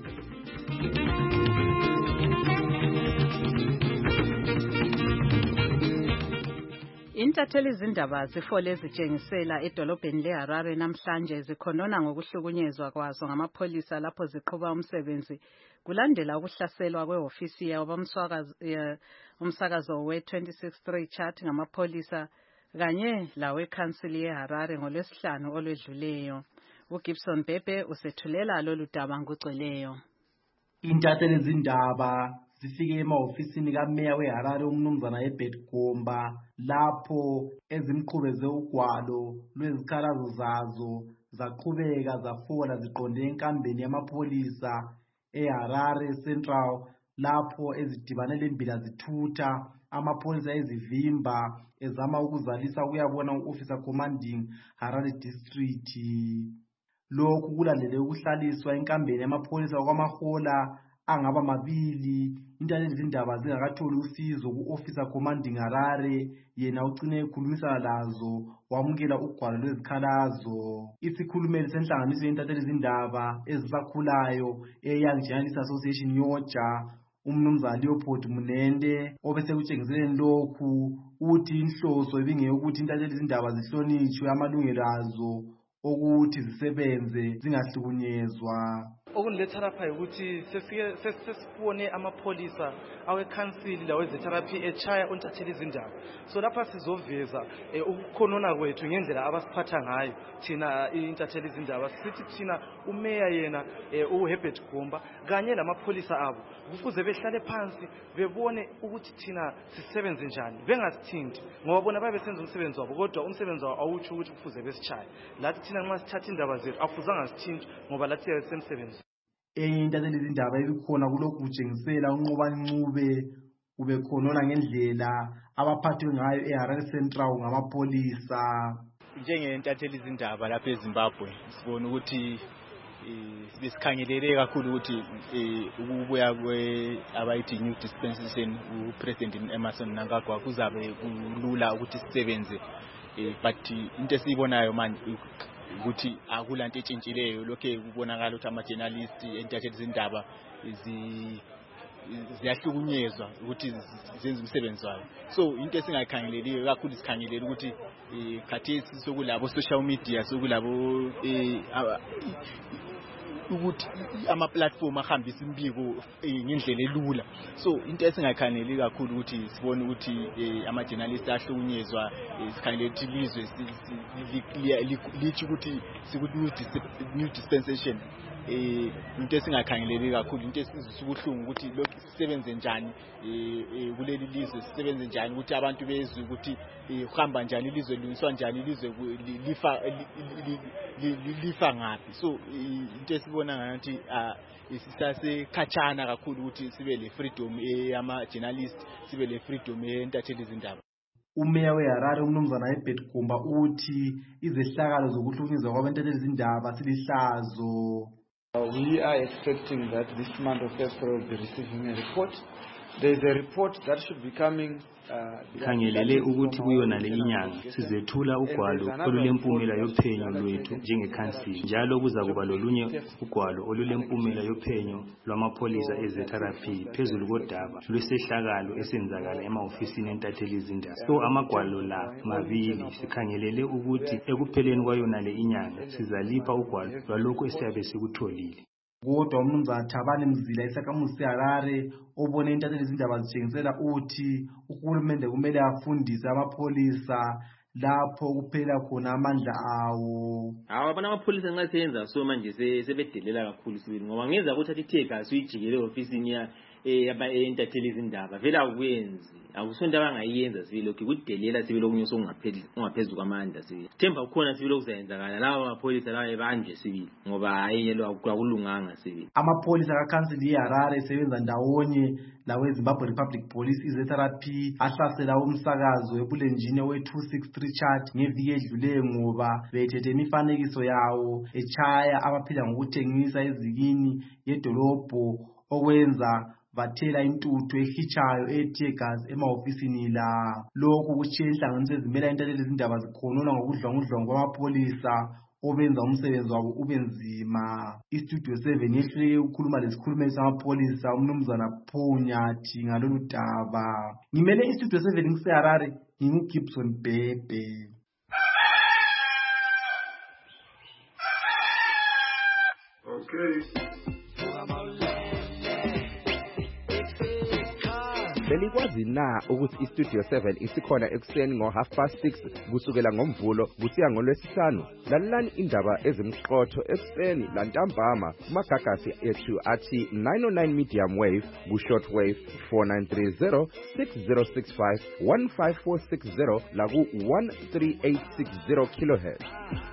Intatheli izindaba zifole zitshengisela edolobheni leHarare namhlanje zikhonona ngokuhlukunyezwa kwazo ngamapholisa lapho ziqhuba umsebenzi kulandela ukuhlaselwa kwehofisi yabamswakazi umsakazo we twenty-six three chat ngamapholisa kanye lawe council yeHarare ngolwesihlanu olwedluleyo. uGibson Bebe usethulela lolu daba ngugcweleyo. Intatheli izindaba zifike emahofisini kameya weHarare umnumzana Herbert Gomba lapho ezimqhubeze ugwalo lwezikhalazo zazo zaqhubeka zafola ziqonde enkambeni yamapholisa eHarare Central lapho ezidibane lembila zithutha amapholisa ezivimba ezama ukuzalisa ukuyabona uofficer commanding Harare district. Lokhu kulandele ukuhlaliswa enkambeni yamapholisa kwamahola angaba mabili. Intatheli izindaba zingakatholi usizo ku-officer commanding Harare yena ucine ekhulumisana lazo wamukela ugwalo lwezikhalazo. Isikhulumeli senhlanganiso yentatheli izindaba ezisakhulayo eYoung Journalists Association yoja umnumzana Leopold Munende obesekutshengiseleni lokhu uthi inhloso ibingeyokuthi intatheli izindaba zihlonitshwe amalungelo azo ukuthi zisebenze zingahlukunyezwa. Okunletha lapha ukuthi sesifone amapholisa awekhansili lawezetherapi echaya ontatheli izindaba. So lapha sizoveza ukukhonona kwethu ngendlela abasiphatha ngayo thina intatheli izindaba. Sithi thina umeya yena uHerbert Gomba kanye lamapholisa abo kufuze behlale phansi bebone ukuthi thina sisebenze njani bengasithinti ngoba bona babe senza umsebenzi wabo kodwa umsebenzi wabo awuthi ukuthi kufuze besitshaye lathi thina nxa sithatha indaba zethu afuzanga sithinti ngoba lathi yasemsebenzi. Enye intatheli izindaba ebikhona kulokhu kutshengisela unqobancube ubekhonona ngendlela abaphathwe ngayo eHarare Central ngamapolisa. Njengentatheli izindaba lapha eZimbabwe sibona ukuthi besikhangelele kakhulu ukuthi ukubuya kwe abayithi new dispensation uPresident Emmerson Mnangagwa kuzabe kulula ukuthi sisebenze but into esiyibonayo manje ukuthi akulanto etshintshileyo lokho kubonakala ukuthi ama journalists entatheli izindaba ziyahlukunyezwa ukuthi zenze umsebenzi wayo. So into esingayikhangeleliyo kakhulu sikhangelela ukuthi khathesi sokulabo social media sokulabo ukuthi ama-platform ahambisa imbiko ngendlela elula. So into esingayikhaneli kakhulu ukuthi sibone ukuthi ama-journalist ahlukunyezwa, sikhanele ukuthi ilizwe lithi ukuthi siku-new dispensation. Into esingakhangeleli kakhulu, into esizwisa ubuhlungu ukuthi lokhu sisebenze njani kuleli lizwe, sisebenze njani ukuthi abantu bezwe ukuthi uhamba njani ilizwe, liliswa njani ilizwe, lifa lifa ngaphi. So into esibona ngathi sisasekhatshana kakhulu ukuthi sibe le freedom eyama-journalist, sibe le freedom yentatheli izindaba. Umeya weHarare umnumzana Herbert Gumba uthi izehlakalo zokuhlukunyezwa kwabentatheli izindaba silihlazo. Uh, we are expecting that this month of April we'll be receiving a report. There is a report that should be coming. Khangelele ukuthi kuyona le inyanga sizethula ugwalo olulempumela yophenyo lwethu njengekhansili, njalo kuza kuba lolunye ugwalo olulempumela yophenyo lwamapholisa eZ R P phezulu kodaba lwesehlakalo esenzakala emahofisini entatheli izindaba. So amagwalo la mabili sikhangelele ukuthi ekupheleni kwayona le inyanga sizalipha ugwalo lwalokho esiyabe sikutholile. Kodwa umnumzana Thabani Mzila isakhamuzi seHarare obone intatheli izindaba zitshengisela uthi uhulumende kumele afundise amapholisa lapho kuphela khona amandla awo. Hawo abana amapholisa nxa seyenza so manje sebedelela kakhulu sibili ngoba ngenza ukuthi athi theka suyijikele ofisini ya yaba entatheli izindaba vela akuyenzi akusonto abangayenza sibili lokho kudelela sibili okunye sokungaphezulu ungaphezulu kwamandla sibili themba kukhona sibili okuzayenzakala lawa amapholisa lawa ebanje sibili ngoba ayiyelo akulunganga sibili. Amapholisa kaCouncil yeHarare sebenza ndawonye lawe Zimbabwe Republic Police iZ R P ahlasela umsakazo webulenjini we two sixty-three chart ngeviki edluleyo ngoba bethethe imifanekiso yawo echaya abaphila ngokuthengisa ezikini yedolobho okwenza bathela intuthu ehichayo ethegazi emahofisini la. Lokhu kutshiye inhlanganiso ezimela intatheli izindaba zikhonona ngokudlwangudlwangu kwamapholisa obenza umsebenzi wabo ubenzima. iStudio seven yehluleke ukukhuluma lesikhulumeli samapholisa umnumzana Phonyathi ngalolu daba. Ngimele iStudio seven ngiseHarare nginguGibson Bebe. Okay. Belikwazi na ukuthi iStudio seven isikhona ekuseni ngo half past six kusukela ngomvulo kusiya ngolwesihlanu? Lalelani indaba ezimqotho ekuseni lantambama kumagagasi ethu athi nine oh nine medium wave ku short wave four nine three zero six zero six five one five four six zero la ku one three eight six zero kilohertz.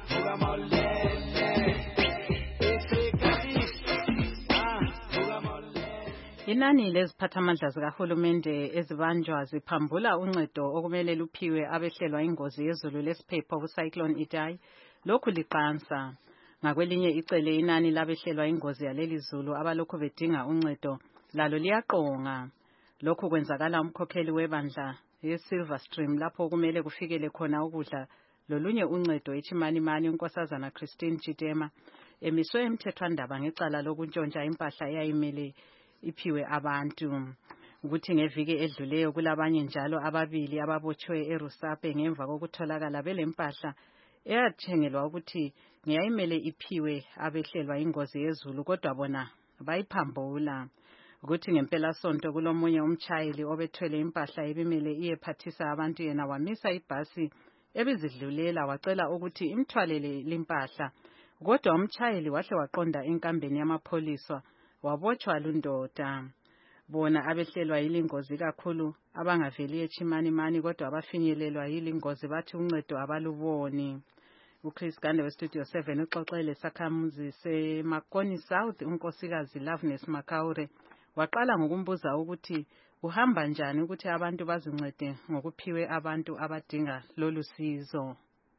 Inani leziphathamandla zikahulumende ezibanjwa ziphambula uncedo okumele luphiwe abehlelwa ingozi yezulu lesiphepho ku-Cyclone Idai. Lokhu liqansa. Ngakwelinye icele inani labehlelwa ingozi yaleli zulu abalokhu bedinga uncedo lalo liyaqonga. Lokhu kwenzakala umkhokheli webandla ye-Silver Stream lapho kumele kufikele khona ukudla lolunye uncedo eChimanimani unkosazana Christine Chitema emiswe emthethwandaba ngecala lokuntshontsha impahla eyayimele iphiwe abantu. Ukuthi ngeviki edluleyo kulabanye njalo ababili ababotshwe eRusape ngemva kokutholakala belempahla eyathengelwa ukuthi ngiyayimele iphiwe abehlelwa ingozi yezulu kodwa bona bayiphambula. Ukuthi ngempela sonto kulomunye umchayeli obethwele impahla ebimele iyephathisa abantu yena wamisa ibhasi ebizidlulela wacela ukuthi imthwalele limpahla kodwa umchayeli wahle waqonda enkambeni yamapholisa wabotshwa lundoda. Bona abehlelwa yilingozi kakhulu abangaveli eChimanimani kodwa abafinyelelwa yilingozi bathi uncedo abaluboni. uChris Gande weStudio seven uxoxele sakhamuzi seMakoni South unkosikazi Loveness Makaure waqala ngokumbuza ukuthi uhamba njani ukuthi abantu bazincede ngokuphiwe abantu abadinga lolu sizo.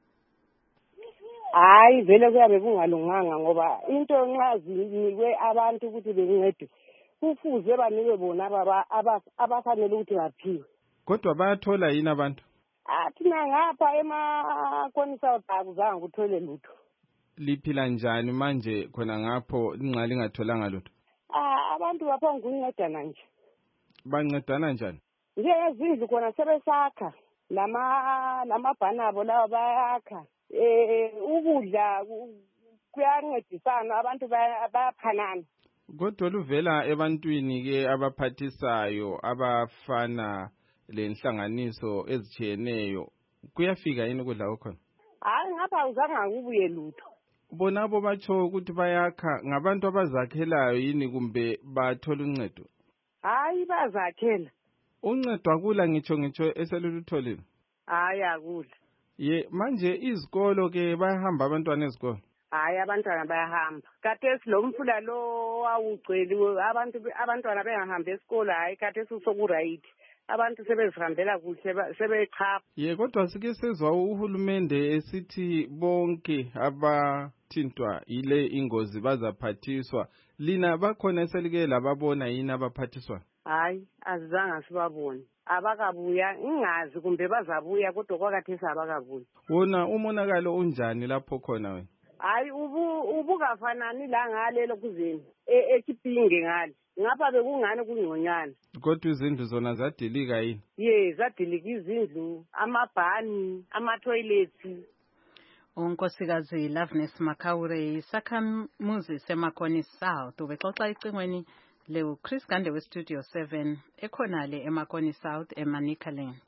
Hayi vele kuyabe kungalunganga ngoba into nxa zinikwe abantu ukuthi bencede kufuze banike bona ababa abafanele ukuthi baphiwe. Kodwa bayathola yini abantu? Ah thina ngapha eMakoni South akuzange kuthole lutho. Liphila njani manje khona ngapho inxa lingatholanga lutho? Ah abantu bapha ngokuncedana nje. Bancedana njani? Njengezindlu khona sebesakha lama lamabhanabo lawa bayakha. Eh ukudla kuyancedisana abantu bayaphanana. Kodwa oluvela ebantwini ke abaphathisayo abafana lenhlanganiso ezitshiyeneyo kuyafika yini kudla okhona? Hayi ngapha uzanga kubuye lutho. Bona abo batsho ukuthi bayakha ngabantu abazakhelayo yini kumbe bathola uncedo? Hayi bazakhela. Uncedo akula ngitsho ngitsho eselulutholile. Hayi akula. Ye manje izikolo ke bayahamba abantwana ezikolo? Hayi abantwana bayahamba. Khathesi lo mfula lo awugcwele abantu abantwana bengahambi esikole hayi khathesi usokuright. Abantu sebezihambela kuhle sebechapha. Ye kodwa sike sezwa uhulumende esithi bonke abathintwa ile ingozi bazaphathiswa. Lina bakhona eselike lababona yini abaphathiswa? Hayi azange sibabone. Abakabuya ingazi kumbe bazabuya kodwa kwakathesi abakabuya. Wona umonakalo unjani lapho khona wena? Hayi ubu ubukafanani la ngalelo kuzeni ekipinge ngale. Ngapha bekungani kungconyana. Kodwa izindlu zona zadilika yini? Ye zadilika izindlu, amabhani, ama-toilets. Unkosikazi Loveness Makaure isakhamuzi seMakoni South ubexoxa icingweni le Chris Gande we Studio seven ekhonale eMakoni South eManika Land.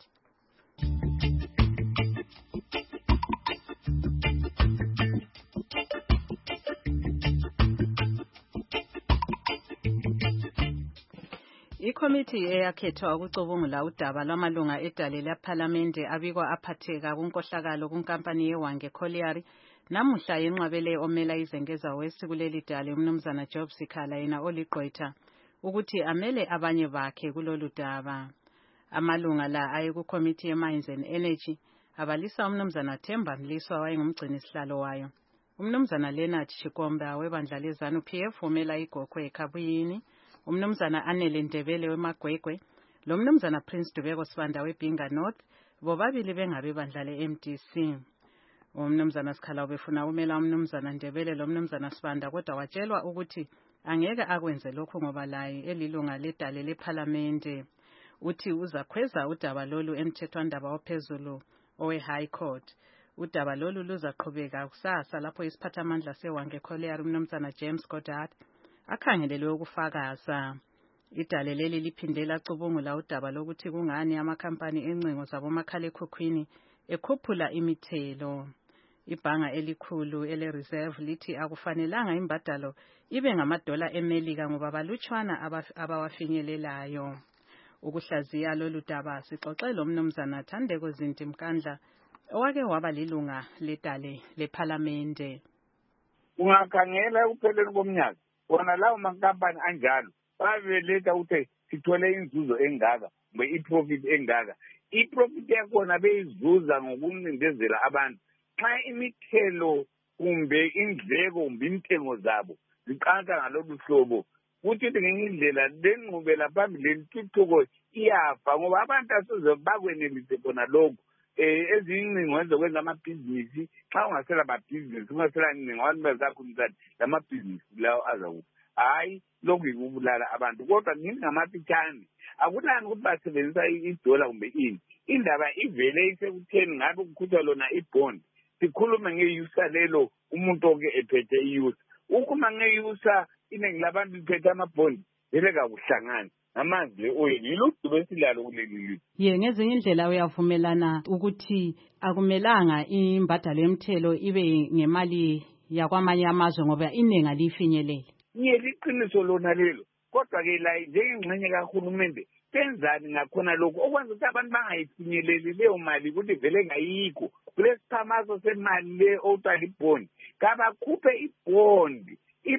Ikomiti eyakhethwa ukucubungula udaba lwamalunga edale lePhalamende abikwa aphatheka kunkohlakalo kunkampani yeWange Colliery namuhla yenqwabele omela izengeza West kuleli dale umnumzana Job Sikhala yena oliqwetha ukuthi amele abanye bakhe kulolu daba. Amalunga la aye kukomiti yeMines and Energy abalisa umnumzana Themba Mliswa wayengumgcini sihlalo wayo. Umnumzana Leonard Shikomba webandla lezanu P F umela igokwe eKhabuyini. Umnumzana Anele Ndebele weMagwegwe, lo mnumzana Prince Dubeko Sibanda weBinga North, bobabili bengabe bandla le-M D C. Umnumzana Sikhala ubefuna umela umnumzana Ndebele lo mnumzana Sibanda kodwa watshelwa ukuthi angeke akwenze lokho ngoba laye elilunga ledale lePhalamende. Uthi uzakhweza udaba lolu emthethwandaba ophezulu owe High Court. Udaba lolu luzaqhubeka kusasa lapho isiphathamandla seWange Colliery umnumzana James Goddard akhangelelwe ukufakaza. Idale leli liphinde lacubungula udaba lokuthi kungani amakhampani encingo zabomakhalekhukhwini ekhuphula imithelo. Ibhanga elikhulu ele reserve lithi akufanelanga imbadalo ibe ngamadola eMelika ngoba balutshwana abawafinyelelayo. Ukuhlaziya lolu daba sixoxe lo mnumzana Thandeko Zinti Mkandla owake waba lilunga ledale lePhalamende. Ungakhangela ukupheleni komnyaka wona lawo mankampani anjalo babeletha ukuthi sithole inzuzo engaka mbe iprofit engaka. Iprofit yakhona beyizuza ngokuncindezela abantu xa imithelo kumbe indleko kumbe intengo zabo ziqansa ngalolu hlobo ukuthi ngenye indlela lenqubela phambili lentuthuko iyafa ngoba abantu asoze bakwenelise bona lokho. Eh ezincingo ezokwenza amabhizinisi xa ungasela amabhizinisi ungasela ningo abantu bazakhulumani lamabhizinisi lawo azakuba hayi lokhu ikubulala abantu kodwa ngingamapitshane akulani ukuthi basebenzisa idola kumbe ini. Indaba ivele isekutheni ngabe kukhutshwa lona ibond sikhulume ngeyusa lelo umuntu oke ephethe iyusa ukuma ngeyusa iningi labantu liphethe amabond vele kakuhlangani amanzi oyini yilutho besilalo kuleli. Ye ngezinye indlela uyavumelana ukuthi akumelanga imbadalo yemthelo ibe ngemali yakwamanye amazwe ngoba inenga lifinyelele. Ye liqiniso lona lelo kodwa ke la njengengxenye kahulumende tenzani ngakhona lokho okwenza ukuthi abantu bangayifinyeleli leyo mali ukuthi vele ngayikho kulesiphamaso semali le otali bond kabakhuphe ibond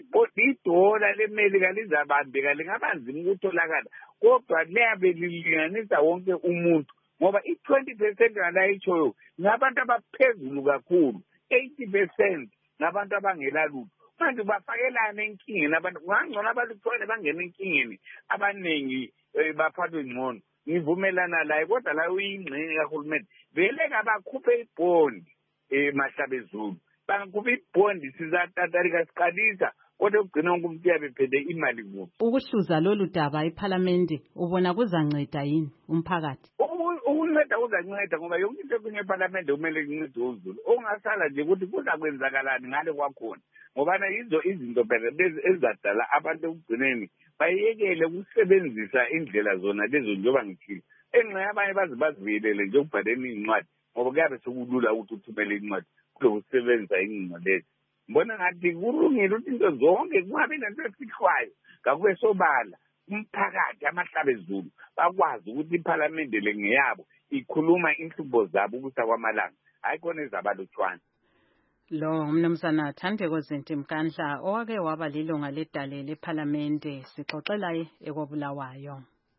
idola leMelika lizabambeka lingabanzima ukutholakala kodwa liyabe lilinganisa wonke umuntu ngoba i-twenty percent ngalayitshoyo ngabantu abaphezulu kakhulu eighty percent ngabantu abangela lutho. Manje bafakelana enkingeni abantu ngangcono abaluthola bangena enkingeni abaningi baphathwe ngcono. Ngivumelana laye kodwa la uyingxenye kahulumende vele kabakhuphe ibond emahlabezulu bangakhupha ibond sizatatarika siqalisa kodwa ugcina wonke umuntu uyabephethe imali kubo. Ukuhluza lolu daba ePhalamende ubona kuzanceda yini umphakathi? Ukunceda kuzanceda ngoba yonke into kwePhalamende kumele kuncede uzulu ongasala nje ukuthi kuzakwenzakalani ngale kwakhona ngobana yizo izinto phela lezi ezadala abantu ekugcineni bayekele ukusebenzisa indlela zona lezo njengoba ngithile enxa yabanye baze bazibuyelele nje ukubhaleni incwadi ngoba kuyabe sekulula ukuthi uthumele incwadi kulokusebenza ingcingo lezi mbona ngathi kulungile ukuthi into zonke kungabi nento efihlwayo ngakube sobala umphakathi amahlabezulu bakwazi ukuthi iparlamente le ngeyabo ikhuluma inhlubo zabo ukusa kwamalanga hayi khona ezabalutshwana. Lo mnumzana Thandeko Zinti Mkandla owake waba lilunga ledale leParlamente sixoxela ekobulawayo.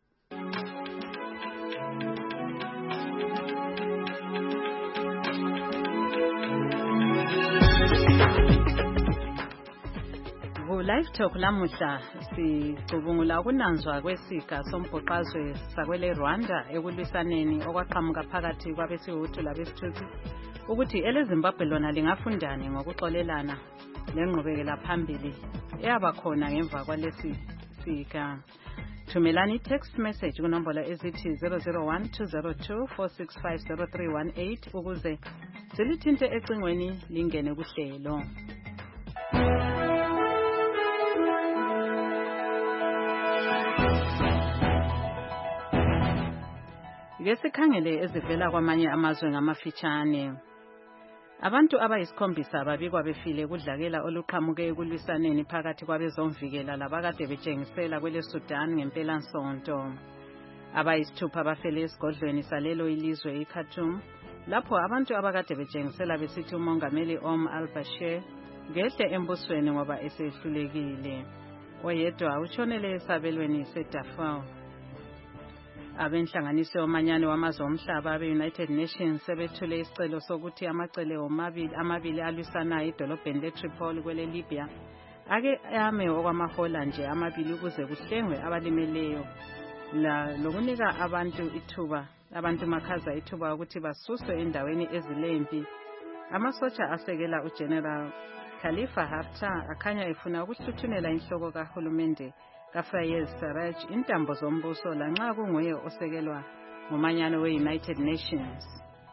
Live Talk lamuhla sicubungula ukunanzwa kwesiga sombhoqazwe sakwele Rwanda ekulwisaneni okwaqhamuka phakathi kwabesiHutu labesitutsi ukuthi eleZimbabwe lona lingafundani ngokuxolelana lengqubekela phambili eyaba khona ngemva kwalesi siga. Thumelani text message kunombolo ezithi zero zero one two zero two four six five zero three one eight ukuze silithinte ecingweni lingene kuhlelo. Ngesikhangele ezivela kwamanye amazwe ngamafitshane. Abantu abayisikhombisa babikwa befile kudlakela oluqhamuke ekulwisaneni phakathi kwabezomvikela labakade betshengisela kwele Sudan ngempela nsonto. Abayisithupha bafele esigodlweni salelo ilizwe iKhartoum lapho abantu abakade betshengisela besithi umongameli Omar al-Bashir ngehle embusweni ngoba esehlulekile. Oyedwa utshonele esabelweni seDarfur. Abenhlanganiso yomanyano wamazwe omhlaba abe-United Nations sebethule isicelo sokuthi amacele omabili amabili alwisanayo edolobheni leTripoli kwele Libya ake ame okwamahola nje amabili ukuze kuhlengwe abalimeleyo la lokunika abantu ithuba abantu makhaza ithuba ukuthi basuswe endaweni ezilempi. Amasotsha asekela uGeneral Khalifa Haftar akhanya efuna ukuhluthunela inhloko kahulumende kaFayez Sarraj intambo zombuso lanxa kunguye osekelwa ngomanyano we-United Nations.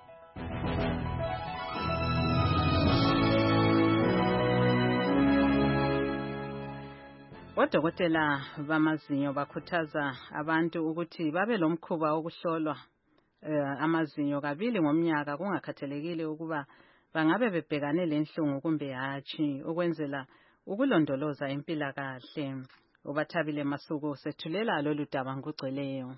Odokotela bamazinyo bakhuthaza abantu ukuthi babe lomkhuba wokuhlolwa uh, amazinyo kabili ngomnyaka kungakhathalekile ukuba bangabe bebhekane lenhlungu kumbe hatshi ukwenzela ukulondoloza impilakahle. Ubathabile Masuku sethulela lolu daba ngugcweleyo.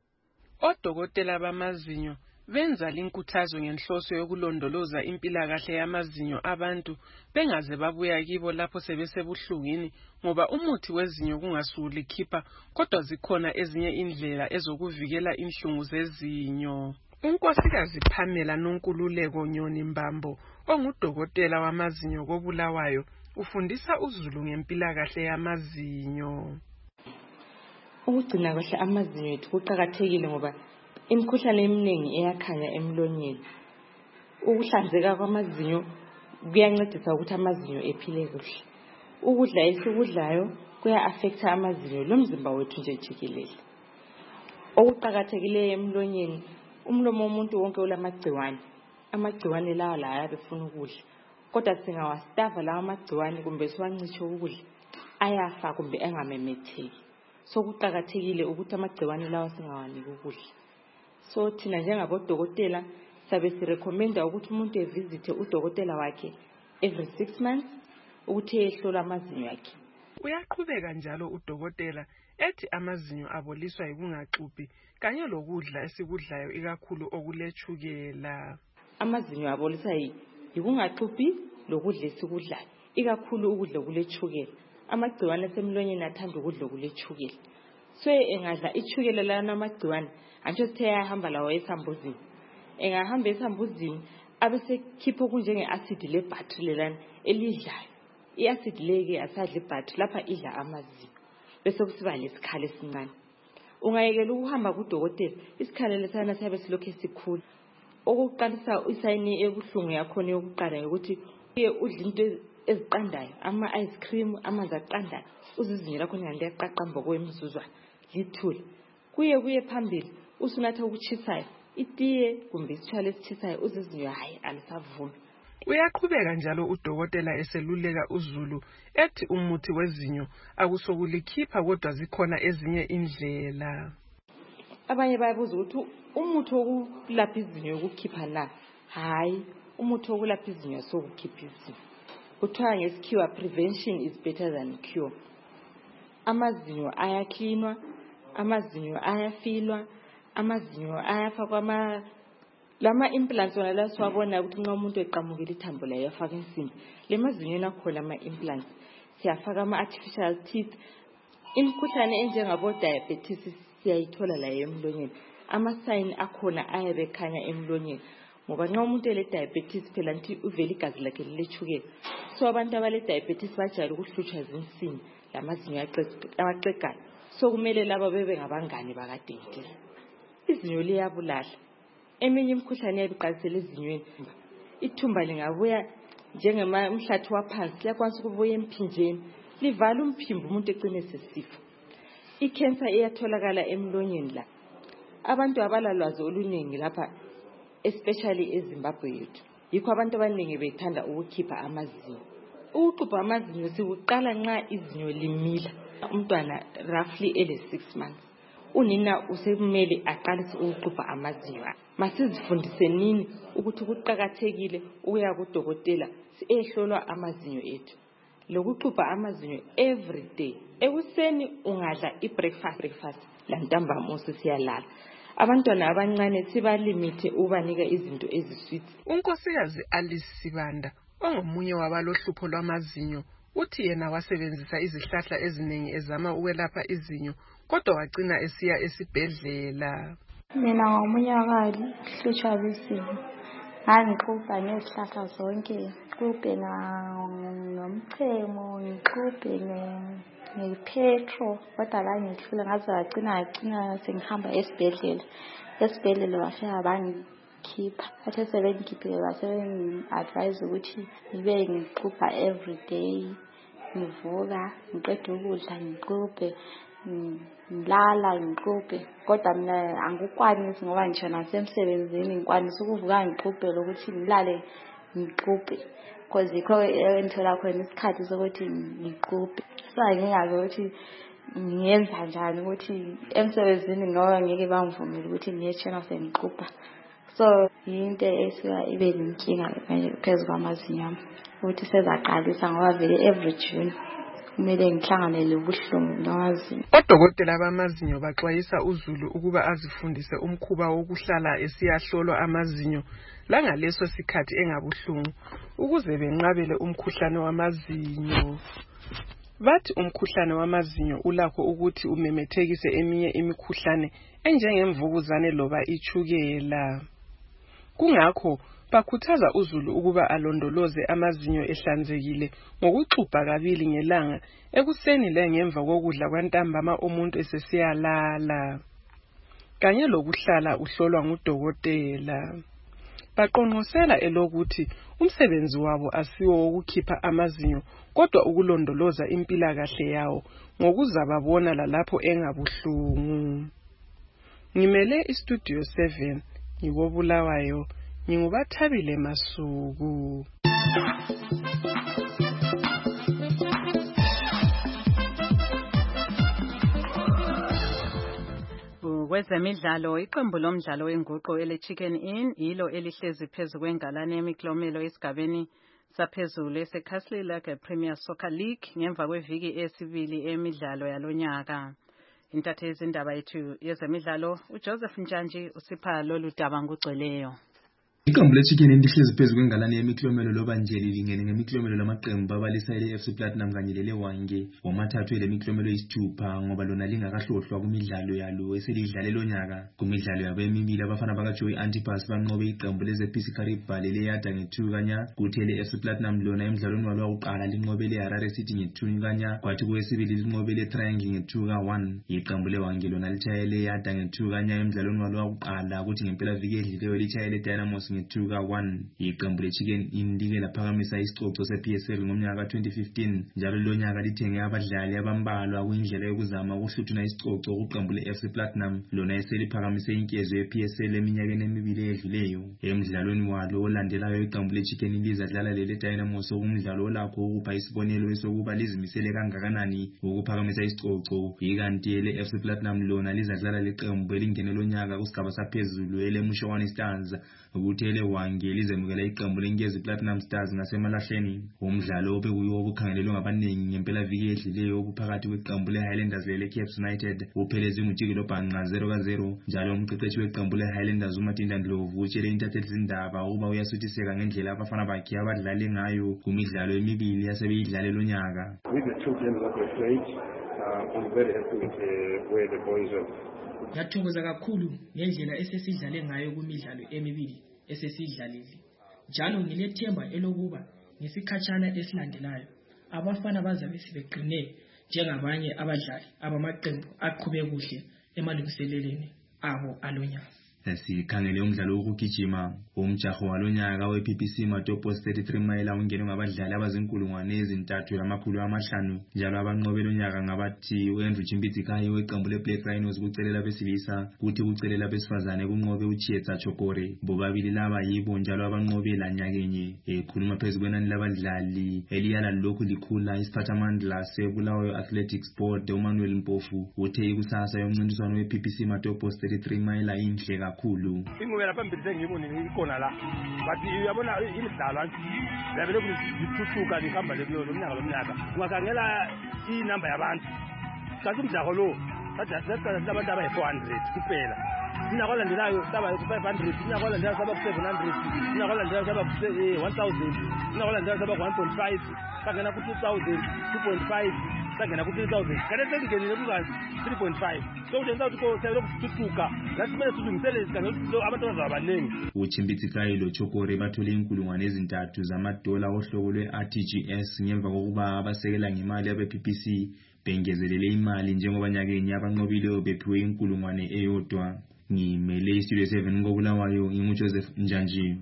Odokotela bamazinyo benza linkuthazo ngenhloso yokulondoloza impilakahle yamazinyo abantu bengaze babuya kibo lapho sebesebuhlungini ngoba umuthi wezinyo kungasulikhipha kodwa zikhona ezinye indlela ezokuvikela inhlungu zezinyo. Unkosikazi Pamela Nonkululeko Nyoni Mbambo ongudokotela wamazinyo koBulawayo ufundisa uZulu ngempilakahle yamazinyo. Ukugcina kahle amazinyo ethu kuqhakathekile ngoba imikhuhlane eminingi eyakhanya emlonyeni. Ukuhlanzeka kwamazinyo kuyancedisa ukuthi amazinyo ephile kuhle. Ukudla esikudlayo kuya affecta amazinyo lomzimba wethu nje jikelele. Okuqhakathekileyo emlonyeni umlomo womuntu wonke ulamagciwane. Amagciwane lawa la ayabefuna ukudla. Kodwa singawastava lawa amagciwane kumbe siwancitshe ukudla ayafa kumbe engamemetheki. So kuqhakathekile ukuthi amagciwane lawa singawaniki ukudla. So thina njengabodokotela sabe sirecommenda ukuthi umuntu evisite udokotela wakhe every six months ukuthi ehlole amazinyo akhe. Uyaqhubeka njalo udokotela ethi amazinyo aboliswa yikungaxubhi kanye lokudla esikudlayo ikakhulu okulechukela. Amazinyo aboliswa yikungaxubhi lokudla esikudlayo ikakhulu ukudla okulechukela. Amagciwane asemlonyeni athanda ukudla okulechukela. So engadla ichukela lana amagciwane anjho sithe yahamba lawo esambuzini. Engahamba esambuzini abese khipho kunjenge acid le battery lelana elidlayo. I-acid leke asadla ibhathi lapha idla amazinyo bese kusiba lesikhala esincane. Ungayekela ukuhamba kudokotela isikhala lesana siyabe silokho esikhulu. Okuqalisa isayini ebuhlungu yakhona yokuqala ukuthi uye udla into eziqandayo ama ice cream amanzi aqandayo uzizinyo lakho ngande yaqaqamba kwemizuzwana lithule. Kuye kuye phambili usunatha ukuchisayo itiye kumbe isitshwala esitshisayo uzizinyo hayi alisavumi. Uyaqhubeka njalo udokotela eseluleka uZulu ethi umuthi wezinyo akusokulikhipha kodwa zikhona ezinye indlela. Abanye bayabuza ukuthi umuthi wokulapha izinyo ukukhipha na? Hayi, umuthi wokulapha izinyo sokukhipha izinyo. Kuthiwa ngesikhiwa prevention is better than cure. Amazinyo ayaklinwa, amazinyo ayafilwa, amazinyo ayafakwa ama lama implants wona la siwabona ukuthi nxa umuntu eqamukile ithambo la yafaka insimbi. Le mazinyo nakhona ama implants siyafaka ama artificial teeth. Imkhuhlane enjengabo diabetes siyayithola la emlonyeni. Ama sign akhona ayabe ekhanya emlonyeni. Ngoba nxa umuntu ele diabetes phela nti uvela igazi lakhe lilechukela. So abantu abale diabetes bajayele ukuhlutshwa zinsimbi lamazinyo axegayo. So kumele laba bebe ngabangane bakadokotela. Izinyo liyabulala. Eminye imkhuhlane yabiqalisele ezinyweni. Ithumba lingabuya njengema umhlathi waphansi liyakwanisa ukubuya emphinjeni. Livala umphimbo umuntu ecine sesifa. I-cancer iyatholakala emlonyeni la. Abantu abalalwazi oluningi lapha especially eZimbabwe yethu. Yikho abantu abaningi bethanda ukukhipha amazinyo. Ukukhipha amazinyo sikuqala nxa izinyo limila. Umntwana roughly ele six months. Unina usemele aqalise ukukhipha amazinyo. Masizifundise nini ukuthi kuqhakathekile ukuya kudokotela siyehlolwa amazinyo ethu. Lokukhipha amazinyo every day. Ekuseni ungadla i-breakfast breakfast lantambama usiyalala. Abantwana abancane sibalimite ubanika izinto ezisweet. Unkosikazi Alice Sibanda ongomunye wabalohlupho lwamazinyo uthi yena wasebenzisa izihlahla eziningi ezama ukwelapha izinyo kodwa wagcina esiya esibhedlela. Mina ngomunye wabahlutshwa bizinyo. Ngangixubha nezihlahla zonke, ngixubhe ngomchemo, ngixubhe ngepetro, kodwa la ngihlule ngaze wagcina wagcina sengihamba esibhedlela. Esibhedlela bafika bangikhipha. Bathe sebengikhiphile base-advise ukuthi ngibe ngixubha every day, ngivuka, ngiqeda ukudla ngixubhe, ngilala ngixubhe. Kodwa mina angikwanisi ngoba ngisho nasemsebenzini ngikwanisa ukuvuka ngixubhe ukuthi ngilale ngixubhe. Because yikho engithola khona isikhathi sokuthi ngixubhe. So ngingazi ukuthi ngiyenza njani ukuthi emsebenzini ngoba ngeke bangivumele ukuthi ngiyetshena sengixubha. So into esuka ibe nenkinga phezulu kwamazinyo ami ukuthi sezaqalisa ngoba vele every June kumele ngihlangane lobuhlungu lwamazinyo. Odokotela bamazinyo baxwayisa uZulu ukuba azifundise umkhuba wokuhlala esiyahlolwa amazinyo langaleso sikhathi engabuhlungu ukuze benqabele umkhuhlane wamazinyo. Bathi umkhuhlane wamazinyo ulakho ukuthi umemethekise eminye imikhuhlane enjengemvukuzane loba ichukela. Kungakho bakhuthaza uZulu ukuba alondoloze amazinyo ehlanzekile ngokuxubha kabili ngelanga ekuseni lengemva kokudla kwantambama umuntu esesiyalala. Kanye lokuhlala uhlolwa ngudokotela. Baqonqosela elokuthi umsebenzi wabo asiwo wokukhipha amazinyo kodwa ukulondoloza impilakahle yawo ngokuzababona lalapho engabuhlungu. Ngimele istudio seven ngikobulawayo ngingubathabile Masuku. Kwezemidlalo iqembu lomdlalo wenguqu ele Chicken Inn yilo elihlezi phezulu kwengalane yemiklomelo esigabeni saphezulu eseCastle Lake Premier Soccer League ngemva kweviki esibili emidlalo yalonyaka. Intatheli izindaba yethu yezemidlalo uJoseph Njanji usipha lolu daba ngugcweleyo. Iqembu leChicken Inn lihlezi phezulu kwengalane yemiklomelo loba nje lilingene ngemiklomelo lamaqembu abalisa ile F C Platinum kanye lele Wange womathathu elemiklomelo isithupha ngoba lona lingakahlohlwa kumidlalo yalo eselidlale lonyaka. Kumidlalo yabo emibili abafana bakaJoy Antipas banqobe iqembu leze P C Karibha lele Yada nge-two kanya kuthi ele F C Platinum lona emidlalweni walo wokuqala linqobe le Harare City nge-two kanya kwathi kwesibili linqobe le Triangle nge-two ka one. Iqembu leWange lona litshayele Yada nge-two kanya emidlalweni walo wokuqala kuthi ngempela viki edlileyo litshayele Dynamos nge-two ka one. Iqembu le-Chicken Inn like laphakamisa isicoco se-P S L ngomnyaka ka twenty fifteen, njalo lo nyaka lithenge abadlali abambalwa kwindlela yokuzama ukuhluthuna isicoco kuqembu le-F C Platinum, lona eseliphakamise inkezo ye-P S L eminyakeni emibili edluleyo. Emidlalweni walo olandelayo iqembu le-Chicken Inn lizadlala lele Dynamos okumdlalo olakho ukupha isibonelo esokuba lizimisele kangakanani ukuphakamisa isicoco. Ikanti ele-F C Platinum lona lizadlala leqembu elingene lo nyaka kusigaba saphezulu ele-Mushwana Stars, ukuthi ele-Hwange lizemukela iqembu leNkezi Platinum Stars ngasemalahleni. Umdlalo obekuyiwo obukhangelelwe ngabaningi ngempelaviki edluleyo obuphakathi kweqembu le-Highlanders lele-Cape United upheleze uMjikelo Bhanqa zero ka zero, njalo umqeqeshi weqembu le-Highlanders uMatinda Ndlovu utshele intatheli zindaba ukuba uyasuthiseka ngendlela abafana bakhe abadlale ngayo kumidlalo emibili yasebeyidlale lo nyaka. With the two games that we played, uh, I'm very happy with uh, where the boys are. Ngiyathokoza kakhulu ngendlela esesidlale ngayo kumidlalo emibili esesidlalile. Njalo ngilethemba elokuba ngesikhatshana esilandelayo abafana bazabe sebeqine njengabanye abadlali abamaqembu aqhube kuhle emalungiseleleni abo alonyaka. Sikhangele umdlalo wokugijima. Umjaho walonyaka we-P P C Matopos thirty-three mile ungenwe ngabadlali abazinkulungwane ezintathu lamakhulu amahlanu, njalo abanqobe lonyaka ngabathi uAndrew Chimbitikayi weqembu le-Black Rhinos kucelela besilisa, kuthi kucelela besifazane kunqobe uChietsa Chokore. Bobabili laba yibo njalo abanqobe la nyakenye. Ekhuluma phezu kwenani labadlali eliyala lokhu likhula, isiphathamandla seBulawayo Athletics Board uManuel Mpofu uthe ikusasa yomncintiswano we-P P C Matopos thirty-three mile inhle kakhulu. Ingubela phambili sengiyibonile ikhona la, but uyabona imidlalo yabele kuthuthuka lihamba lekulo lomnyaka lomnyaka. Ungakhangela inamba yabantu kanti umdlalo lo sathi abantu abayi-four hundred kuphela. Unyaka olandelayo saba ku-five hundred, unyaka olandelayo saba ku-seven hundred, unyaka olandelayo saba ku-one thousand, unyaka olandelayo saba ku-one point five, sagena ku-two thousand, two point five, sagena ku-three thousand. Kanti sekungenile ku-three point five. So kutshengisa ukuthi selokhu kuthuthuka, nathi kumele silungisele isikhangelo abantu abazaba baningi. uChimbitikayi loChokore bathole inkulungwane ezintathu zamadola ohlobo lwe-R T G S ngemva kokuba abasekela ngemali abe-P P C bengezelele imali njengoba nyakenye abanqobileyo bephiwe inkulungwane eyodwa. Ngimele iStudio seven koBulawayo nginguJoseph Njanji.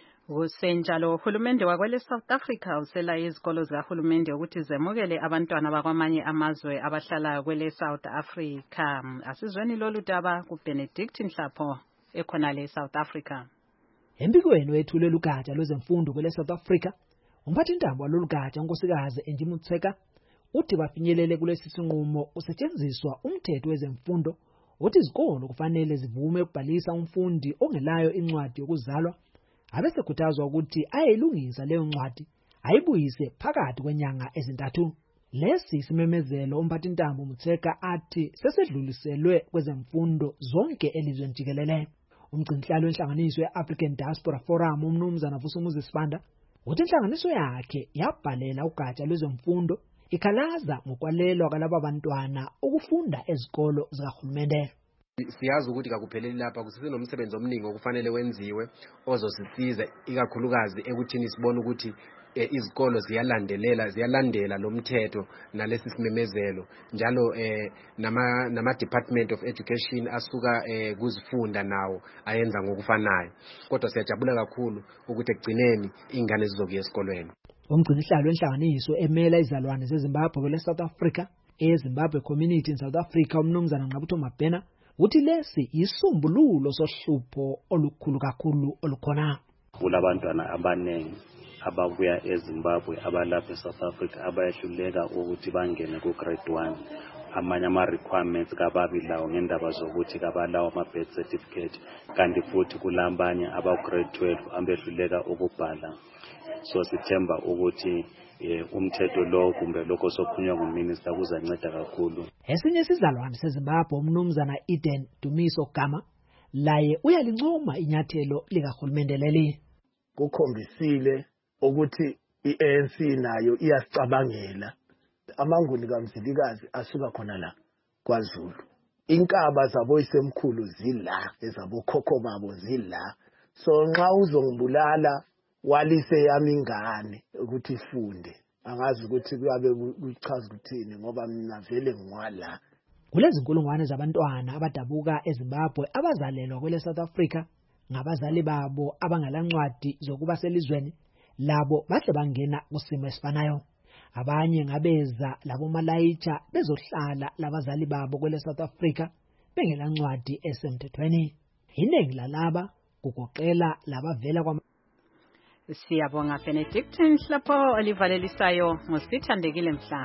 Kusenjalo uhulumende wakwele South Africa usela izikolo zikahulumende ukuthi zemukele abantwana bakwamanye amazwe abahlala kwele South Africa. Asizweni lolu daba kuBenedict Nhlapho ekhona le South Africa. Embikweni wethule lugatsha lwezemfundo kwele South Africa, umphathi intambo walolu gatsha unkosikazi Enjimutseka uthi bafinyelele kulesi sinqumo usetshenziswa umthetho wezemfundo uthi izikolo kufanele zivume ukubhalisa umfundi ongelayo incwadi yokuzalwa, abesekhuthazwa ukuthi ayilungisa leyo ncwadi ayibuyise phakathi kwenyanga ezintathu. Lesi simemezelo umphathi intambo Mutseka athi sesedluliselwe kwezemfundo zonke elizweni jikelele. Umgcinhlalo wenhlanganiso ye-African Diaspora Forum umnumzana Vusumuzi Sibanda uthi inhlanganiso yakhe yabhalela ugatsha lwezemfundo ikhalaza ngokwalelwa kwalaba bantwana ukufunda ezikolo zikahulumende. Siyazi ukuthi kakupheleli lapha, kusesenomsebenzi omningi okufanele wenziwe ozosisiza ikakhulukazi ekuthini sibone ukuthi eh, izikolo ziyalandelela ziyalandela lo mthetho nalesi simemezelo, njalo eh, nama nama Department of Education asuka eh, kuzifunda nawo ayenza ngokufanayo. Kodwa siyajabula kakhulu ukuthi ekugcineni ingane zizokuya esikolweni. Umgcinisihlalo wenhlanganiso emela izalwane zeZimbabwe le South Africa eZimbabwe Community in South Africa umnumzana Nqabutho Mabhena uthi lesi yisumbululo sohlupho olukhulu kakhulu olukhona. Kulabantwana abanengi ababuya eZimbabwe abalapha eSouth Africa abayehluleka ukuthi bangene ku grade one. Amanye ama requirements kababi lawo ngendaba zokuthi kabalawo ama birth certificate, kanti futhi kulambanye aba grade twelve abehluleka ukubhala. So sithemba ukuthi umthetho lo kumbe lokho sokhunywa nguminister kuzanceda kakhulu. Esinye sizalwane seZimbabwe umnumzana Eden Dumiso Gama laye uyalincoma inyathelo likahulumende leli. Kukhombisile ukuthi i-A N C nayo iyasicabangela. Amanguni kaMzilikazi asuka khona la kwaZulu. Inkaba zabo isemkhulu zila, ezabo khokho babo zila. So nxa uzongibulala walise yami ingane ukuthi ifunde, angazi ukuthi kuyabe kuchaza ukuthini ngoba mina vele ngwala. Kulezi inkulungwane zabantwana abadabuka eZimbabwe abazalelwa kwele South Africa ngabazali babo abangalancwadi zokuba selizweni, labo bahle bangena kusimo esifanayo. Abanye ngabeza labo malayitsha bezohlala labazali babo kwele South Africa bengelancwadi esemthethweni. Iningi lalaba kugoqela labavela kwa Siyabonga Benedictine Hlapho olivalelisayo ngosithandekile mhla.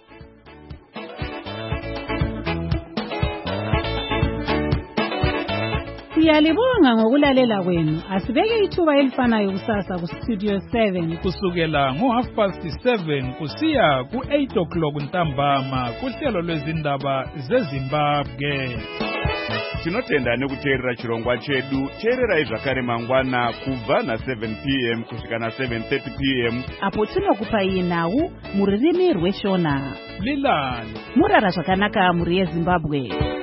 Siyalibonga ngokulalela kwenu. Asibeke ithuba elifanayo kusasa ku Studio seven kusukela ngo half past seven kusiya ku eight o'clock ntambama kuhlelo lwezindaba zeZimbabwe. Tinotenda nekuteerera chirongwa chedu. Teererai zvakare mangwana kubva na seven p m kusvika na seven thirty p m apo tinokupai nhau muririmi rweshona. Lilani murara zvakanaka muri yeZimbabwe.